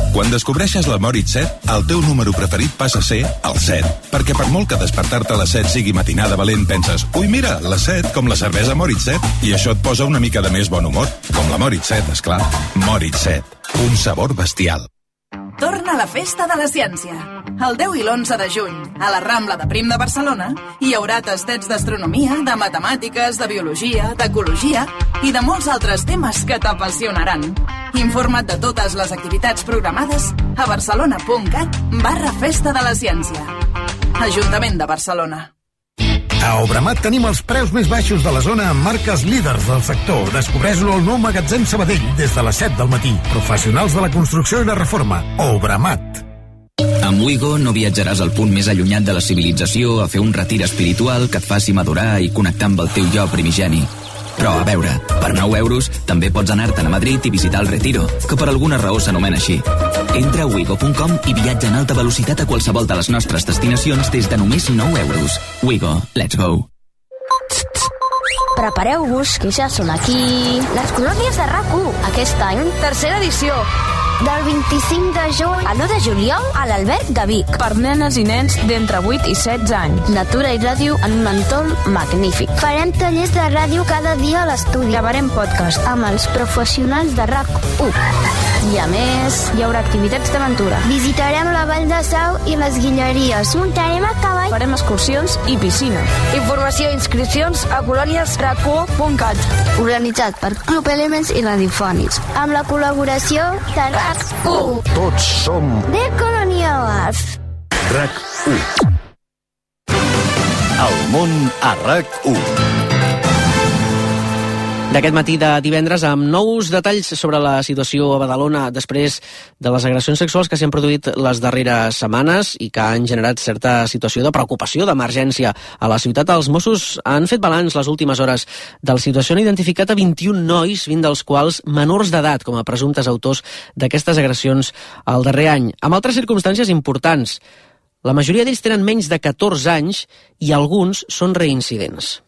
Quan descobreixes la Moritz 7, el teu número preferit passa a ser el 7. Perquè per molt que despertar-te a les 7 sigui matinada valent, penses, ui mira, la 7, com la cervesa Moritz 7, i això et posa una mica de més bon humor. Com la Moritz 7, esclar. Moritz 7. Un sabor bestial. Torna la festa de la ciència. El 10 i l'11 de juny, a la Rambla de Prim de Barcelona, hi haurà tastets d'astronomia, de matemàtiques, de biologia, d'ecologia i de molts altres temes que t'apassionaran. Informa't de totes les activitats programades a barcelona.cat/Festa de la Ciència. Ajuntament de Barcelona. A Obramat tenim els preus més baixos de la zona amb marques líders del sector. Descobreix-lo al nou magatzem Sabadell des de les 7 del matí. Professionals de la construcció i la reforma. Obramat. Amb Wigo no viatjaràs al punt més allunyat de la civilització a fer un retir espiritual que et faci madurar i connectar amb el teu jo primigeni. Però, a veure, per 9 euros també pots anar-te'n a Madrid i visitar el Retiro, que per alguna raó s'anomena així. Entra a wigo.com i viatja en alta velocitat a qualsevol de les nostres destinacions des de només 9 euros. Wigo, let's go. Prepareu-vos, que ja són aquí. Les colònies de RAC1, aquest any, tercera edició. Del 25 de juny al 1 de juliol a l'Alberg de Vic. Per nenes i nens d'entre 8 i 16 anys. Natura i ràdio en un entorn magnífic. Farem tallers de ràdio cada dia a l'estudi. Gravarem podcast amb els professionals de RAC1. I a més, hi haurà activitats d'aventura. Visitarem la Vall de Sau i les Guilleries. Muntarem a cavall. Farem excursions i piscina. Informació i inscripcions a colòniesrac1.cat. Organitzat per Club Elements i Radiofònics. Amb la col·laboració de RAC1. Tots som de Colonials. RAC1. El món a RAC1. D'aquest matí de divendres amb nous detalls sobre la situació a Badalona després de les agressions sexuals que s'han produït les darreres setmanes i que han generat certa situació de preocupació, d'emergència a la ciutat. Els Mossos han fet balanç les últimes hores de la situació. Han identificat a 21 nois, 20 dels quals menors d'edat, com a presumptes autors d'aquestes agressions el darrer any, amb altres circumstàncies importants. La majoria d'ells tenen menys de 14 anys i alguns són reincidents.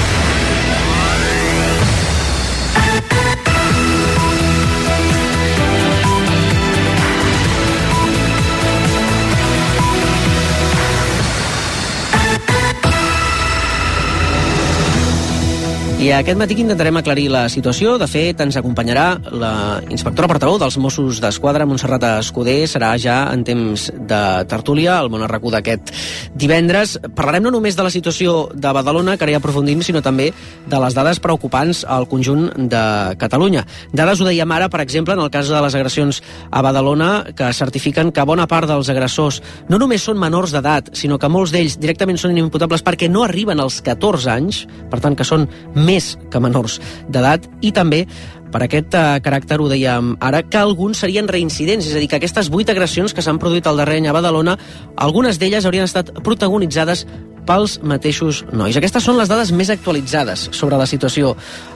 I aquest matí intentarem aclarir la situació. De fet, ens acompanyarà la inspectora portaveu dels Mossos d'Esquadra, Montserrat Escudé. Serà ja en temps de tertúlia, al Món a RAC1 d'aquest divendres. Parlarem no només de la situació de Badalona, que ara hi aprofundim, sinó també de les dades preocupants al conjunt de Catalunya. Dades, ho dèiem ara, per exemple, en el cas de les agressions a Badalona, que certifiquen que bona part dels agressors no només són menors d'edat, sinó que molts d'ells directament són inimputables perquè no arriben als 14 anys, per tant que són més que menors d'edat, i també per aquest caràcter, ho dèiem ara, que alguns serien reincidents, és a dir, que aquestes 8 agressions que s'han produït al darrer any a Badalona, algunes d'elles haurien estat protagonitzades pels mateixos nois. Aquestes són les dades més actualitzades sobre la situació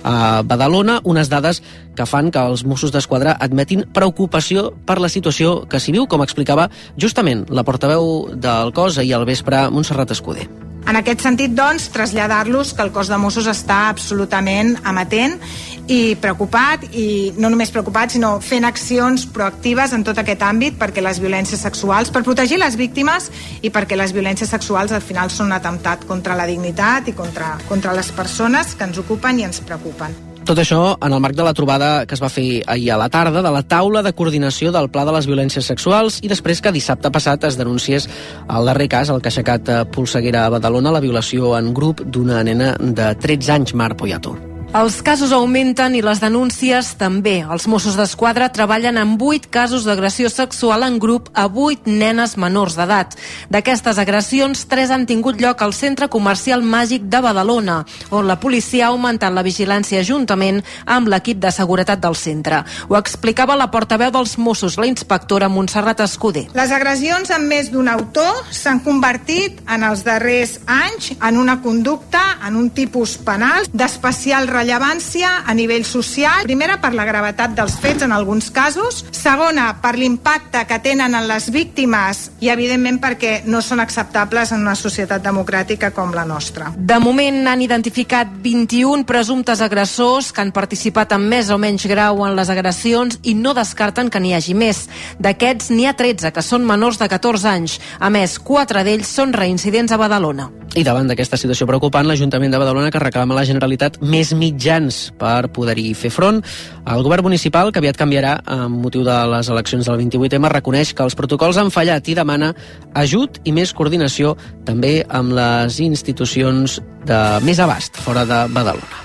a Badalona, unes dades que fan que els Mossos d'Esquadra admetin preocupació per la situació que s'hi viu, com explicava justament la portaveu del cos ahir al vespre, Montserrat Escudé. En aquest sentit, doncs, traslladar-los que el cos de Mossos està absolutament amatent i preocupat, i no només preocupat, sinó fent accions proactives en tot aquest àmbit perquè les violències sexuals, per protegir les víctimes i perquè les violències sexuals al final són un atemptat contra la dignitat i contra les persones que ens ocupen i ens preocupen. Tot això en el marc de la trobada que es va fer ahir a la tarda de la taula de coordinació del Pla de les Violències Sexuals, i després que dissabte passat es denunciés el darrer cas, el que ha aixecat polseguera a Badalona, la violació en grup d'una nena de 13 anys, Mar Poyato. Els casos augmenten i les denúncies també. Els Mossos d'Esquadra treballen amb 8 casos d'agressió sexual en grup a 8 nenes menors d'edat. D'aquestes agressions, 3 han tingut lloc al Centre Comercial Màgic de Badalona, on la policia ha augmentat la vigilància juntament amb l'equip de seguretat del centre. Ho explicava la portaveu dels Mossos, la inspectora Montserrat Escudé. Les agressions amb més d'un autor s'han convertit en els darrers anys en una conducta, en un tipus penal d'especial rellevància rellevància a nivell social. Primera, per la gravetat dels fets en alguns casos. Segona, per l'impacte que tenen en les víctimes i, evidentment, perquè no són acceptables en una societat democràtica com la nostra. De moment han identificat 21 presumptes agressors que han participat en més o menys grau en les agressions i no descarten que n'hi hagi més. D'aquests n'hi ha 13 que són menors de 14 anys. A més, 4 d'ells són reincidents a Badalona. I davant d'aquesta situació preocupant, l'Ajuntament de Badalona que reclama a la Generalitat més mitjans per poder-hi fer front. El govern municipal, que aviat canviarà amb motiu de les eleccions del 28M, reconeix que els protocols han fallat i demana ajut i més coordinació també amb les institucions de més abast fora de Badalona.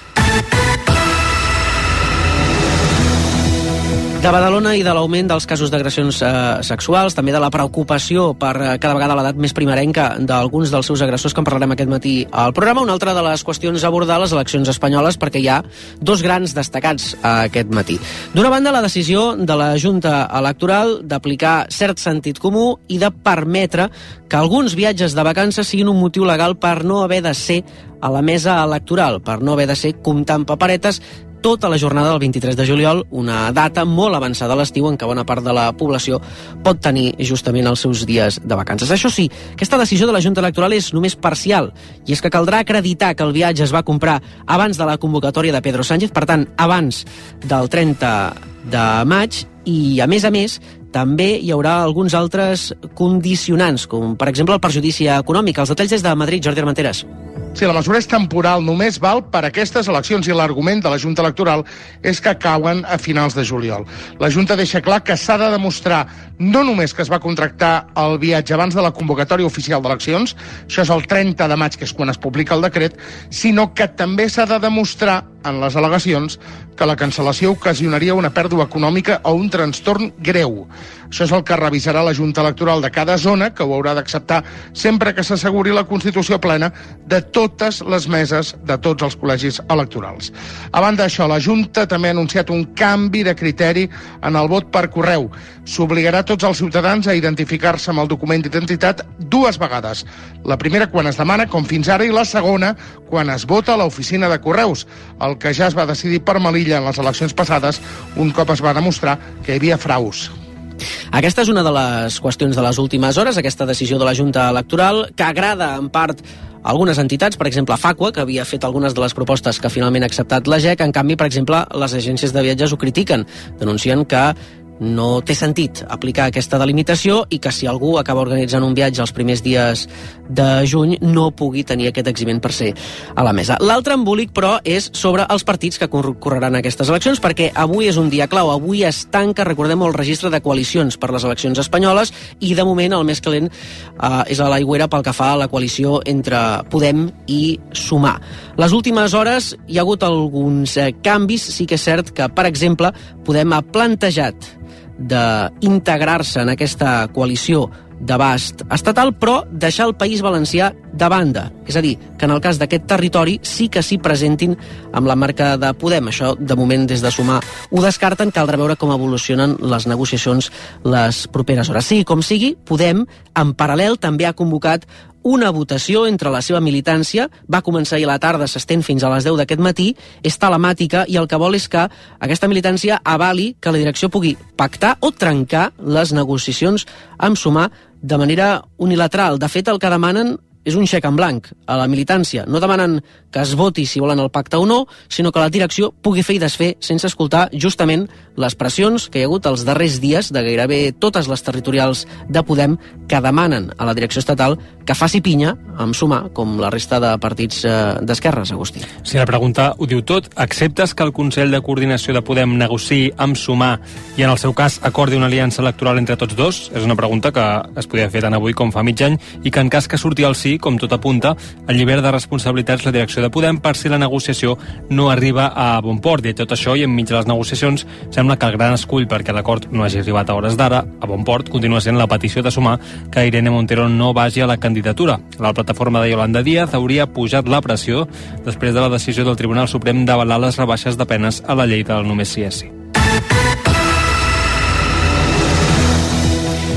De Badalona i de l'augment dels casos d'agressions sexuals, també de la preocupació per cada vegada l'edat més primerenca d'alguns dels seus agressors, que en parlarem aquest matí al programa. Una altra de les qüestions a abordar, les eleccions espanyoles, perquè hi ha dos grans destacats aquest matí. D'una banda, la decisió de la Junta Electoral d'aplicar cert sentit comú i de permetre que alguns viatges de vacances siguin un motiu legal per no haver de ser a la mesa electoral, per no haver de ser comptant paperetes tota la jornada del 23 de juliol, una data molt avançada a l'estiu en què bona part de la població pot tenir justament els seus dies de vacances. Això sí, aquesta decisió de la Junta Electoral és només parcial, i és que caldrà acreditar que el viatge es va comprar abans de la convocatòria de Pedro Sánchez, per tant, abans del 30 de maig, i, a més, també hi haurà alguns altres condicionants, com, per exemple, el perjudici econòmic. Els detalls des de Madrid, Jordi Armenteres. Sí, la mesura és temporal, només val per a aquestes eleccions i l'argument de la Junta Electoral és que cauen a finals de juliol. La Junta deixa clar que s'ha de demostrar no només que es va contractar el viatge abans de la convocatòria oficial d'eleccions, això és el 30 de maig, que és quan es publica el decret, sinó que també s'ha de demostrar en les al·legacions que la cancel·lació ocasionaria una pèrdua econòmica o un trastorn greu. Això és el que revisarà la Junta Electoral de cada zona, que ho haurà d'acceptar sempre que s'asseguri la constitució plena de totes les meses de tots els col·legis electorals. A banda d'això, la Junta també ha anunciat un canvi de criteri en el vot per correu. S'obligarà tots els ciutadans a identificar-se amb el document d'identitat 2 vegades. La primera quan es demana, com fins ara, i la segona quan es vota a l'oficina de correus, el que ja es va decidir per Melilla en les eleccions passades, un cop es va demostrar que hi havia fraus. Aquesta és una de les qüestions de les últimes hores, aquesta decisió de la Junta Electoral, que agrada en part a algunes entitats, per exemple Facua, que havia fet algunes de les propostes que finalment ha acceptat la GEC. En canvi, per exemple, les agències de viatges ho critiquen, denuncien que no té sentit aplicar aquesta delimitació i que si algú acaba organitzant un viatge els primers dies de juny no pugui tenir aquest eximent per ser a la mesa. L'altre embolic, però, és sobre els partits que concorreran a aquestes eleccions, perquè avui és un dia clau. Avui es tanca, recordem, el registre de coalicions per les eleccions espanyoles i, de moment, el més calent és a l'aigüera pel que fa a la coalició entre Podem i Sumar. Les últimes hores hi ha hagut alguns canvis. Sí que és cert que, per exemple, Podem ha plantejat d'integrar-se en aquesta coalició d'abast estatal, però deixar el País Valencià de banda. És a dir, que en el cas d'aquest territori sí que s'hi presentin amb la marca de Podem. Això, de moment, des de Sumar ho descarten. Caldrà veure com evolucionen les negociacions les properes hores. Sigui com sigui, Podem, en paral·lel, també ha convocat una votació entre la seva militància. Va començar ahir a la tarda, s'estén fins a les 10 d'aquest matí, és telemàtica i el que vol és que aquesta militància avali que la direcció pugui pactar o trencar les negociacions amb Sumar de manera unilateral. De fet, el que demanen és un xec en blanc a la militància. No demanen que es voti si volen el pacte o no, sinó que la direcció pugui fer i desfer sense escoltar justament les pressions que hi ha hagut els darrers dies de gairebé totes les territorials de Podem que demanen a la direcció estatal que faci pinya amb Sumar, com la resta de partits d'esquerres, Agustí. Si la pregunta ho diu tot, acceptes que el Consell de Coordinació de Podem negociï amb Sumar i, en el seu cas, acordi una aliança electoral entre tots dos? És una pregunta que es podia fer tant avui com fa mig any i que, en cas que surti el sí, com tot apunta, allibera de responsabilitats la direcció de Podem per si la negociació no arriba a bon port. I tot això, i enmig de les negociacions, sembla que el gran escull perquè l'acord no hagi arribat a hores d'ara a bon port continua sent la petició de Sumar que Irene Montero no vagi a la candidatura. La plataforma de Yolanda Díaz hauria pujat la pressió després de la decisió del Tribunal Suprem d'avalar les rebaixes de penes a la llei del només sí és sí.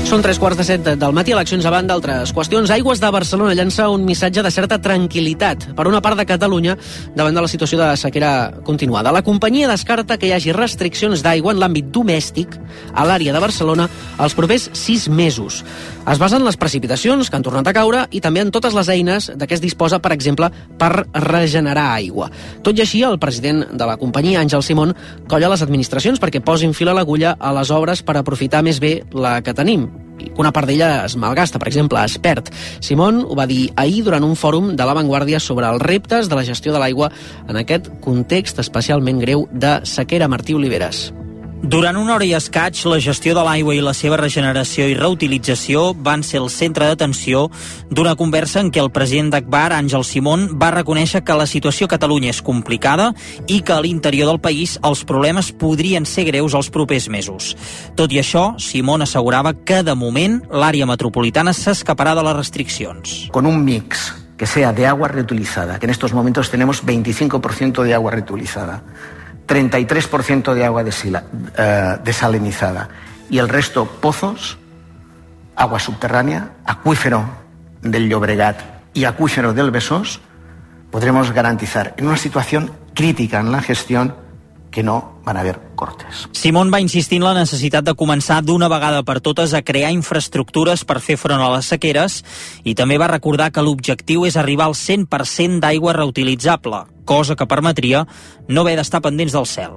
Són 7:03 del matí, eleccions a banda, altres qüestions. Aigües de Barcelona llança un missatge de certa tranquil·litat per una part de Catalunya davant de la situació de sequera continuada. La companyia descarta que hi hagi restriccions d'aigua en l'àmbit domèstic a l'àrea de Barcelona els propers 6 mesos. Es basa en les precipitacions que han tornat a caure i també en totes les eines de què es disposa, per exemple, per regenerar aigua. Tot i així, el president de la companyia, Àngel Simón, colla les administracions perquè posin fil a l'agulla a les obres per aprofitar més bé la que tenim. I una part d'ella es malgasta, per exemple, es perd. Simón ho va dir ahir durant un fòrum de La Vanguardia sobre els reptes de la gestió de l'aigua en aquest context especialment greu de sequera. Martí Oliveres. Durant una hora i escaig, la gestió de l'aigua i la seva regeneració i reutilització van ser el centre d'atenció d'una conversa en què el president d'Agbar, Àngel Simón, va reconèixer que la situació a Catalunya és complicada i que a l'interior del país els problemes podrien ser greus els propers mesos. Tot i això, Simón assegurava que, de moment, l'àrea metropolitana s'escaparà de les restriccions. Con un mix que sea de agua reutilizada, que en estos momentos tenemos 25% de agua reutilizada, 33% de agua desalinizada y el resto pozos, agua subterránea, acuífero del Llobregat y acuífero del Besós, podremos garantizar en una situación crítica en la gestión que no van a haver cortes. Simón va insistir en la necessitat de començar d'una vegada per totes a crear infraestructures per fer front a les sequeres i també va recordar que l'objectiu és arribar al 100% d'aigua reutilitzable, cosa que permetria no haver d'estar pendents del cel.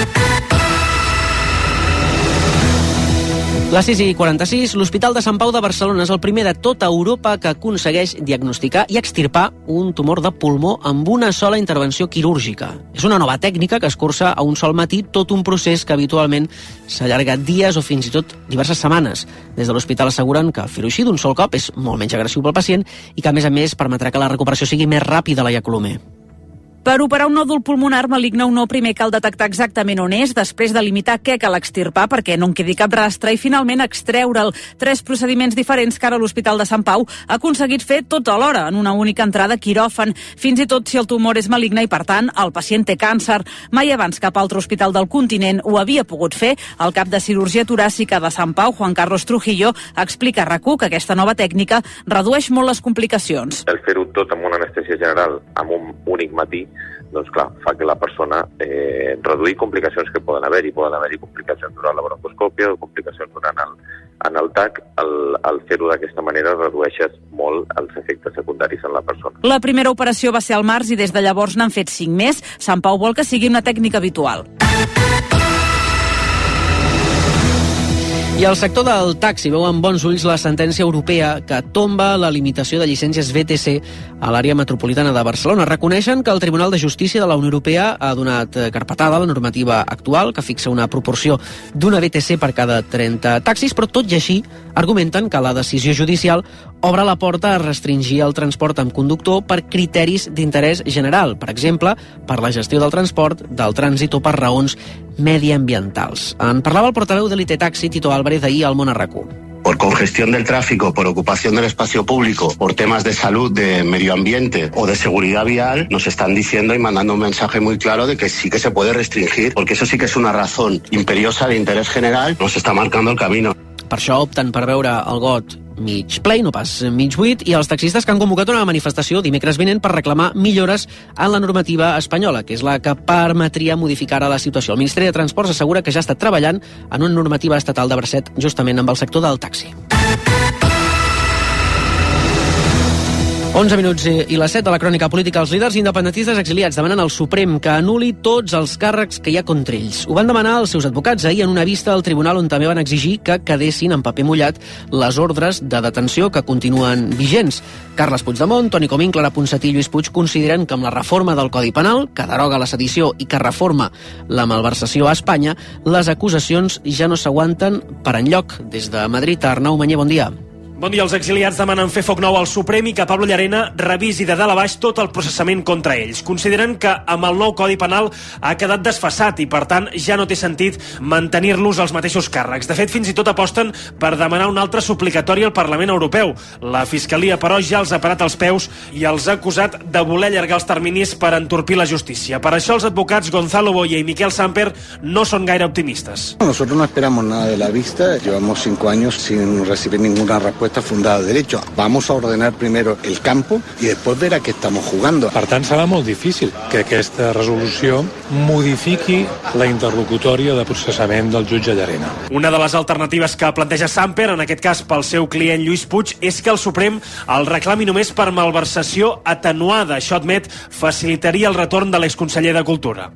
Les 6:46, l'Hospital de Sant Pau de Barcelona és el primer de tota Europa que aconsegueix diagnosticar i extirpar un tumor de pulmó amb una sola intervenció quirúrgica. És una nova tècnica que es cursa a un sol matí, tot un procés que habitualment s'allarga dies o fins i tot diverses setmanes. Des de l'hospital asseguren que fer-ho així d'un sol cop és molt menys agressiu pel pacient i que, a més, permetrà que la recuperació sigui més ràpida, Laia Colomer. Per operar un nòdul pulmonar maligne o no, primer cal detectar exactament on és, després delimitar què cal extirpar perquè no en quedi cap rastre i finalment extreure'l. 3 procediments diferents que ara l'Hospital de Sant Pau ha aconseguit fer tots alhora, en una única entrada quiròfan, fins i tot si el tumor és maligne i, per tant, el pacient té càncer. Mai abans cap altre hospital del continent ho havia pogut fer. El cap de cirurgia toràcica de Sant Pau, Juan Carlos Trujillo, explica a RAC1 que aquesta nova tècnica redueix molt les complicacions. El fer-ho tot amb una anestèsia general, amb un únic matí, doncs clar, fa que la persona reduir complicacions que poden haver-hi. Poden haver-hi complicacions durant la broncoscòpia o complicacions durant el TAC. Al fer-ho d'aquesta manera redueixes molt els efectes secundaris en la persona. La primera operació va ser al març i des de llavors n'han fet 5 més. Sant Pau vol que sigui una tècnica habitual. I el sector del taxi veu amb bons ulls la sentència europea que tomba la limitació de llicències VTC a l'àrea metropolitana de Barcelona. Reconeixen que el Tribunal de Justícia de la Unió Europea ha donat carpetada a la normativa actual, que fixa una proporció d'una VTC per cada 30 taxis, però tot i així argumenten que la decisió judicial obre la porta a restringir el transport amb conductor per criteris d'interès general, per exemple, per la gestió del transport, del trànsit o per raons mediambientals. En parlava el portaveu de l'IT Taxi, Tito Álvarez, ahir al Món a RAC1. Por congestión del tráfico, por ocupación del espacio público, por temas de salud, de medio ambiente o de seguridad vial, nos están diciendo y mandando un mensaje muy claro de que sí que se puede restringir, porque eso sí que es una razón imperiosa de interés general, nos está marcando el camino. Per això opten per veure el got mig ple, no pas mig buit, i els taxistes que han convocat una manifestació dimecres vinent per reclamar millores en la normativa espanyola, que és la que permetria modificar ara la situació. El Ministeri de Transports assegura que ja està treballant en una normativa estatal de bracet justament amb el sector del taxi. 11 minuts i les 7 de la crònica política. Els líders independentistes exiliats demanen al Suprem que anul·li tots els càrrecs que hi ha contra ells. Ho van demanar els seus advocats ahir en una vista al tribunal on també van exigir que quedessin en paper mullat les ordres de detenció que continuen vigents. Carles Puigdemont, Toni Comín, Clara Ponsatí i Lluís Puig consideren que amb la reforma del Codi Penal, que deroga la sedició i que reforma la malversació a Espanya, les acusacions ja no s'aguanten per enlloc. Des de Madrid, Arnau Mañé, bon dia. Bon dia. Els exiliats demanen fer foc nou al Suprem i que Pablo Llarena revisi de dalt a baix tot el processament contra ells. Consideren que amb el nou Codi Penal ha quedat desfasat i, per tant, ja no té sentit mantenir-los als mateixos càrrecs. De fet, fins i tot aposten per demanar un altre suplicatori al Parlament Europeu. La Fiscalia, però, ja els ha parat els peus i els ha acusat de voler allargar els terminis per entorpir la justícia. Per això els advocats Gonzalo Boye i Miquel Samper no són gaire optimistes. Nosotros no esperamos nada de la vista. Llevamos 5 años sin recibir ninguna respuesta fundada de derecho. Vamos a ordenar primero el campo y después ver a qué estamos jugando. Per tant, serà molt difícil que aquesta resolució modifiqui la interlocutòria de processament del jutge Llarena. Una de les alternatives que planteja Samper, en aquest cas pel seu client Lluís Puig, és que el Suprem el reclami només per malversació atenuada. Això, admet, facilitaria el retorn de l'exconseller de Cultura.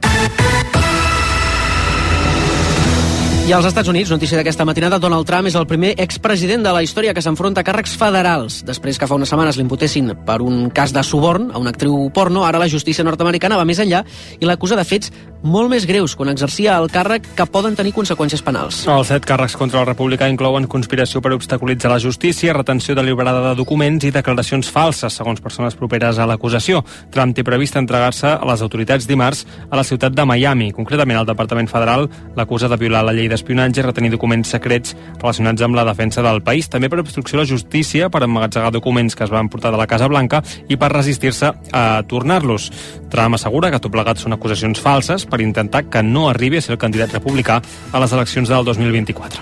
I als Estats Units, notícia d'aquesta matinada, Donald Trump és el primer expresident de la història que s'enfronta a càrrecs federals. Després que fa unes setmanes l'imputessin per un cas de suborn a una actriu porno, ara la justícia nord-americana va més enllà i l'acusa de fets molt més greus quan exercia el càrrec que poden tenir conseqüències penals. Els 7 càrrecs contra el republicà inclouen conspiració per obstaculitzar la justícia, retenció deliberada de documents i declaracions falses, segons persones properes a l'acusació. Trump té previst entregar-se a les autoritats dimarts a la ciutat de Miami. Concretament, el Departament Federal l'acusa de violar la llei d'espionatge i retenir documents secrets relacionats amb la defensa del país, també per obstrucció a la justícia, per emmagatzegar documents que es van portar de la Casa Blanca i per resistir-se a tornar-los. Trump assegura que tot plegat són acusacions falses per intentar que no arribi a ser el candidat republicà a les eleccions del 2024.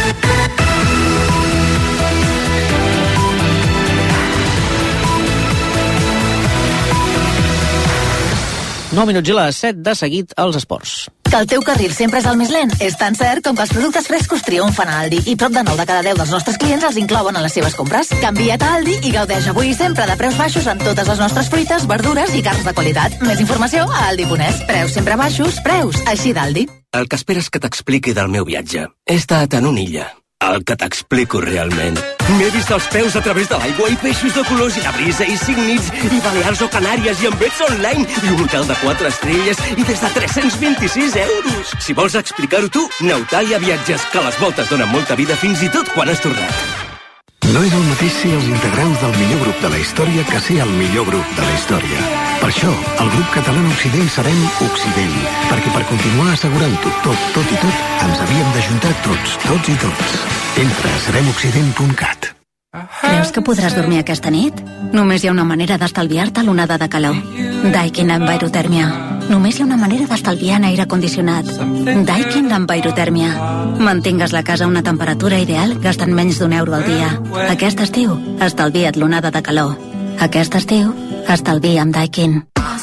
Nou minuts i les 7 de seguit als esports. Que el teu carril sempre és el més lent és tan cert com que els productes frescos triomfen a Aldi i prop de 9 de cada 10 dels nostres clients els inclouen a les seves compres. Canvia't a Aldi i gaudeix avui sempre de preus baixos en totes les nostres fruites, verdures i carns de qualitat. Més informació a aldi.es. Preus sempre baixos, preus així d'Aldi. El que esperes que t'expliqui del meu viatge. He estat en una illa. El que t'explico realment. M'he vist els peus a través de l'aigua i peixos de colors i la brisa i 5 nits i Balears o Canàries i ambets online i un hotel de 4 estrelles i des de 326 euros. Si vols explicar-ho tu, Neutalia Viatges, que les voltes donen molta vida fins i tot quan has tornat. No és el mateix ser els integrants del millor grup de la història que ser el millor grup de la història. Per això, el grup català Occident serem Occident, perquè per continuar assegurant-ho tot i tot, ens havíem d'ajuntar tots i tots. Entra a seremoccident.cat. Creus que podràs dormir aquesta nit? Només hi ha una manera d'estalviar-te l'onada de calor. Daikin Envirotèrmia. Només hi ha una manera d'estalviar en aire condicionat. Daikin Envirotèrmia. Mantingues la casa a una temperatura ideal gastant menys d'€1 al dia. Aquest estiu, estalvia't l'onada de calor. Aquest estiu, estalvia amb Daikin.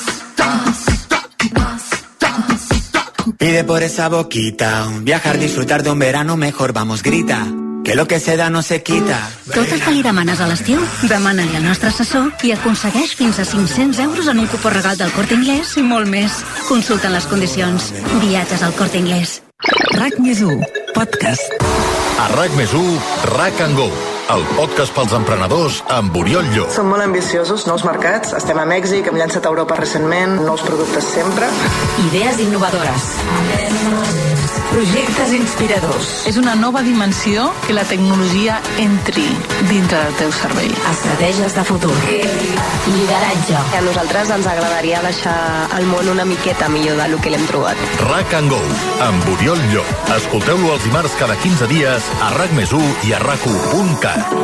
Pide por esa boquita, viajar, disfrutar de un verano mejor, vamos, grita. Que lo que se da no se quita. Tot el que li demanes a l'estiu, demana-li al nostre assessor i aconsegueix fins a 500 euros en un cupó regal del Corte Inglés i molt més. Consulta les condicions. Viatges al Corte Inglés. RAC+1, podcast. A RAC+1, RAC and Go, el podcast pels emprenedors amb Oriol Llop. Som molt ambiciosos, nous mercats, estem a Mèxic, hem llançat a Europa recentment, nous productes sempre. Idees innovadores. Projectes inspiradors. És una nova dimensió que la tecnologia entri dintre del teu cervell. Estratègies de futur. Lideratge. A nosaltres ens agradaria deixar el món una miqueta millor del que l'hem trobat. RAC and Go, amb Oriol Llop. Escolteu-lo els dimarts cada 15 dies a RAC+1 i a RAC1.cat.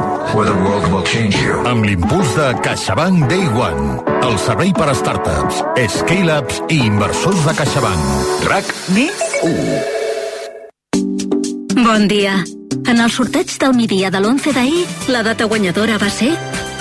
Amb l'impuls de CaixaBank Day One, el servei per a startups, scale-ups i inversors de CaixaBank. RAC+1. Bon dia. En el sorteig del migdia de l'11 d'ahir, la data guanyadora va ser...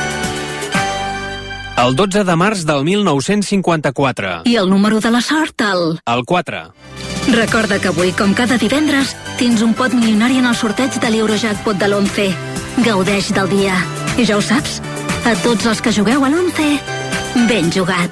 El 12 de març del 1954. I el número de la sort, El 4. Recorda que avui, com cada divendres, tens un pot milionari en el sorteig de l'Eurojackpot de l'11. Gaudeix del dia. I ja ho saps, a tots els que jugueu a l'11, ben jugat.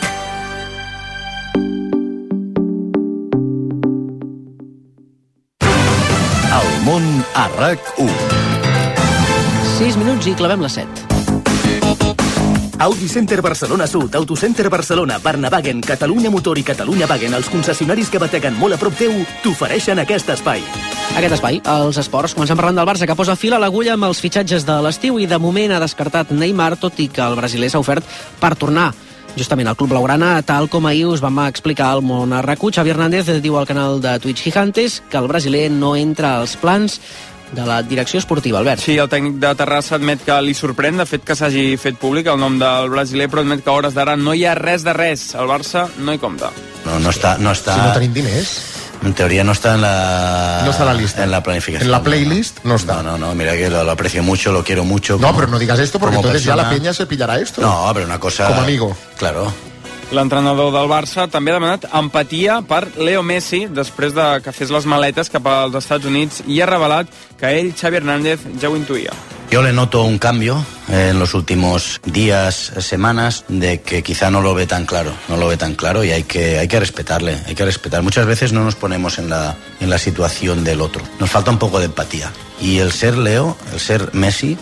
El món a RAC1. 6 minuts i clavem les 7. Audi Center Barcelona Sud, Autocenter Barcelona, Barnavagen, Catalunya Motor i Catalunya Wagen, els concessionaris que bateguen molt a prop teu, t'ofereixen aquest espai. aquest espai, els esports. Comencem parlant del Barça, que posa fil a l'agulla amb els fitxatges de l'estiu i de moment ha descartat Neymar, tot i que el brasiler s'ha ofert per tornar justament al club blaugrana, tal com ahir us vam explicar al món a RAC1. Xavi Hernández diu al canal de Twitch Gigantes que el brasiler no entra als plans de la direcció esportiva, Albert. Sí, el tècnic de Terrassa admet que li sorprèn, de fet, que s'hagi fet públic el nom del brasiler, però admet que a hores d'ara no hi ha res de res. El Barça no hi compta. No està... Si no tenim diners... En teoría no está en la lista. En la planificación. En la playlist no está. No, mira que lo aprecio mucho, lo quiero mucho. No, pero no digas esto porque entonces persona... ya la peña se pillará esto. No, pero una cosa... Como amigo. Claro. L'entrenador del Barça també ha demanat empatia per Leo Messi després de que fes les maletes cap als Estats Units i ha revelat que ell, Xavi Hernández, ja ho intuïa. Yo le noto un cambio en los últimos días, semanas, de que quizá no lo ve tan claro y hay que respetarle, hay que respetar. Muchas veces no nos ponemos en la situación del otro. Nos falta un poco de empatía. Y el ser Leo, el ser Messi,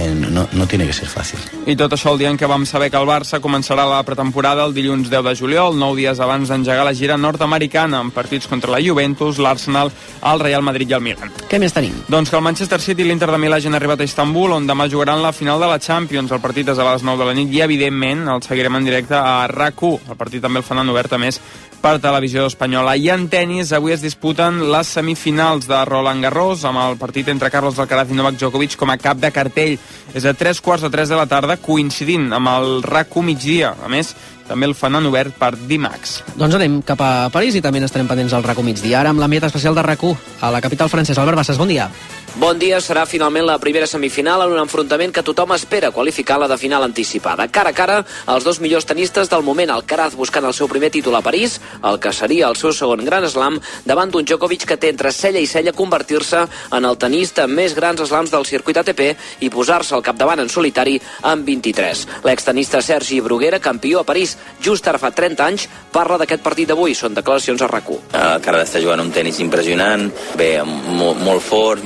no tiene que ser fàcil. I tot això el dia en què vam saber que el Barça començarà la pretemporada el dilluns 10 de juliol, 9 dies abans d'engegar la gira nord-americana, amb partits contra la Juventus, l'Arsenal, el Real Madrid i el Milan. Què més tenim? Doncs que el Manchester City i l'Inter de Milà han arribat a Istanbul, on demà jugaran la final de la Champions. El partit és a les 9 de la nit i, evidentment, el seguirem en directe a RAC1. El partit també el faran obert, a més, per televisió espanyola. I en tennis, avui es disputen les semifinals de Roland Garros, amb el partit entre Carlos Alcaraz i Novak Djokovic com a cap de cartell. És a 3:45 de la tarda, coincidint amb el RAC1 migdia. A més, també el faran obert per Dimax. Doncs anem cap a París i també estarem pendents al RAC1 migdia. Ara amb l'enviat especial de RAC1 a la capital francesa. Albert Bassas, bon dia. Bon dia, serà finalment la primera semifinal en un enfrontament que tothom espera qualificar la de final anticipada. Cara a cara, els dos millors tenistes del moment, Alcaraz buscant el seu primer títol a París, el que seria el seu segon Grand Slam, davant d'un Djokovic que té entre cella i cella convertir-se en el tenista amb més grans slams del circuit ATP i posar-se al capdavant en solitari amb 23. L'extenista Sergi Bruguera, campió a París just ara fa 30 anys, parla d'aquest partit d'avui. Són declaracions a RAC1. Alcaraz està jugant un tenis impressionant, bé, molt fort,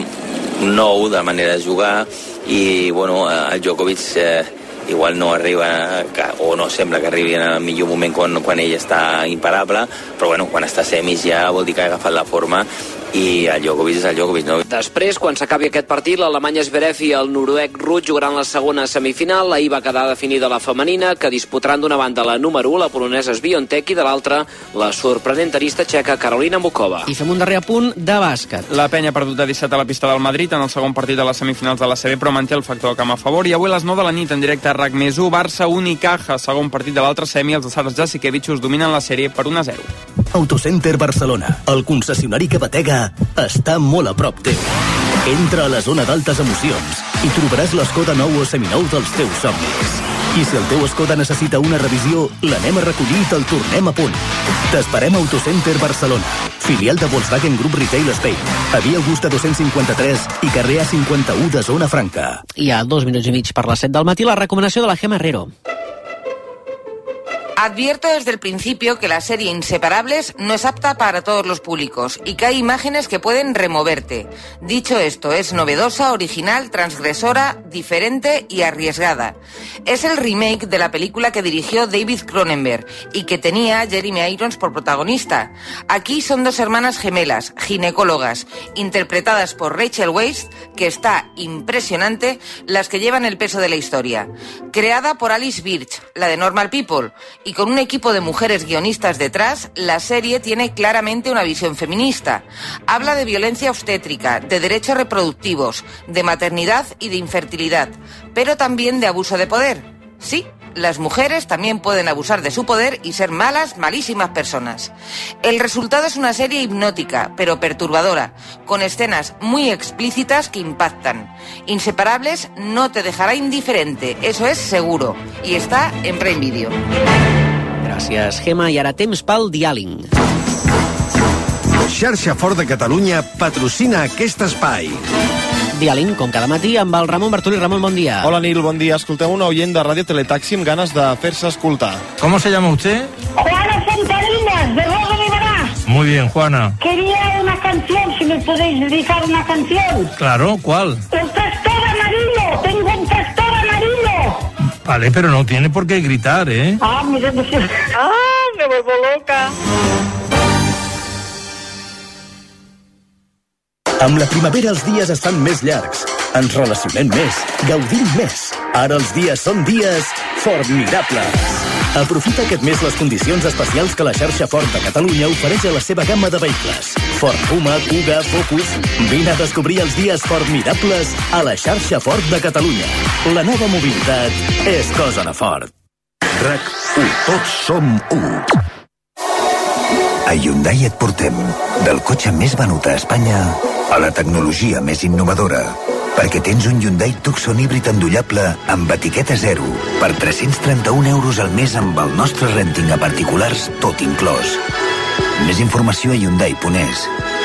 nou de manera de jugar i bueno, el Djokovic igual no arriba o no sembla que arribi en el millor moment quan ell està imparable, però bueno, quan està a semis ja vol dir que ha agafat la forma i el Djokovic és el Djokovic, no? Després, quan s'acabi aquest partit, l'alemany Zverev i el noruec Ruud jugaran la segona semifinal. Ahir va quedar definida la femenina, que disputaran d'una banda la número 1, la polonesa Swiatek, i de l'altra la sorprenent tenista txeca Karolina Mukova. I fem un darrer apunt de bàsquet. La penya ha perdut de 17 a la pista del Madrid en el segon partit de les semifinals de la CB, però manté el factor camp a favor. I avui a les 9 de la nit, en directe a RAC+1, Barça Unicaja, segon partit de l'altre semi, els alçats Jasikevichus dominen la sèrie per 1-0. Autocenter Barcelona, el concessionari que batega, està molt a prop teu. Entra a la zona d'altes emocions i trobaràs l'Skoda nou o seminou dels teus somnis. I si el teu Skoda necessita una revisió, l'anem a recollir i te'l tornem a punt. T'esperem a Autocenter Barcelona, filial de Volkswagen Group Retail Spain, a Via Augusta 253 i carrer A51 de Zona Franca. I a 2 minuts i mig per les 7 del matí, la recomanació de la Gemma Herrero. Advierto desde el principio que la serie Inseparables no es apta para todos los públicos y que hay imágenes que pueden removerte. Dicho esto, es novedosa, original, transgresora, diferente y arriesgada. Es el remake de la película que dirigió David Cronenberg y que tenía a Jeremy Irons por protagonista. Aquí son dos hermanas gemelas, ginecólogas, interpretadas por Rachel Weisz, que está impresionante, las que llevan el peso de la historia. Creada por Alice Birch, la de Normal People, y con un equipo de mujeres guionistas detrás, la serie tiene claramente una visión feminista. Habla de violencia obstétrica, de derechos reproductivos, de maternidad y de infertilidad, pero también de abuso de poder. Sí, las mujeres también pueden abusar de su poder y ser malas, malísimas personas. El resultado es una serie hipnótica, pero perturbadora, con escenas muy explícitas que impactan. Inseparables no te dejará indiferente, eso es seguro, y està en Prime Video. Gràcies, Gemma. I ara temps pel diàling. Xarxa Fort de Catalunya patrocina aquest espai. Diàling, com cada matí, amb el Ramon Bartolí. Ramon, bon dia. Hola, Nil, bon dia. Escolteu un oient de Radio Teletaxi amb ganes de fer-se escoltar. ¿Cómo se llama usted? Juana Fontanillas, de Roda de Bará. Muy bien, Juana. Quería una canción, si me podéis dedicar una canción. Claro, ¿cuál? El tractor amarillo, tengo un tractor amarillo. Vale, pero no tiene por qué gritar, ¿eh? Ah, mira, me vuelvo loca. Amb la primavera els dies estan més llargs. Ens relacionem més, gaudim més. Ara els dies són dies formidables. Aprofita aquest mes les condicions especials que la xarxa Ford de Catalunya ofereix a la seva gamma de vehicles. Ford Puma, Kuga, Focus... Vine a descobrir els dies formidables a la xarxa Ford de Catalunya. La nova mobilitat és cosa de Ford. RAC1. Tots som u. A Hyundai et portem del cotxe més venut a Espanya a la tecnologia més innovadora. Perquè tens un Hyundai Tucson híbrid endollable amb etiqueta zero per 331 euros al mes amb el nostre renting a particulars tot inclòs. Més informació a Hyundai.es.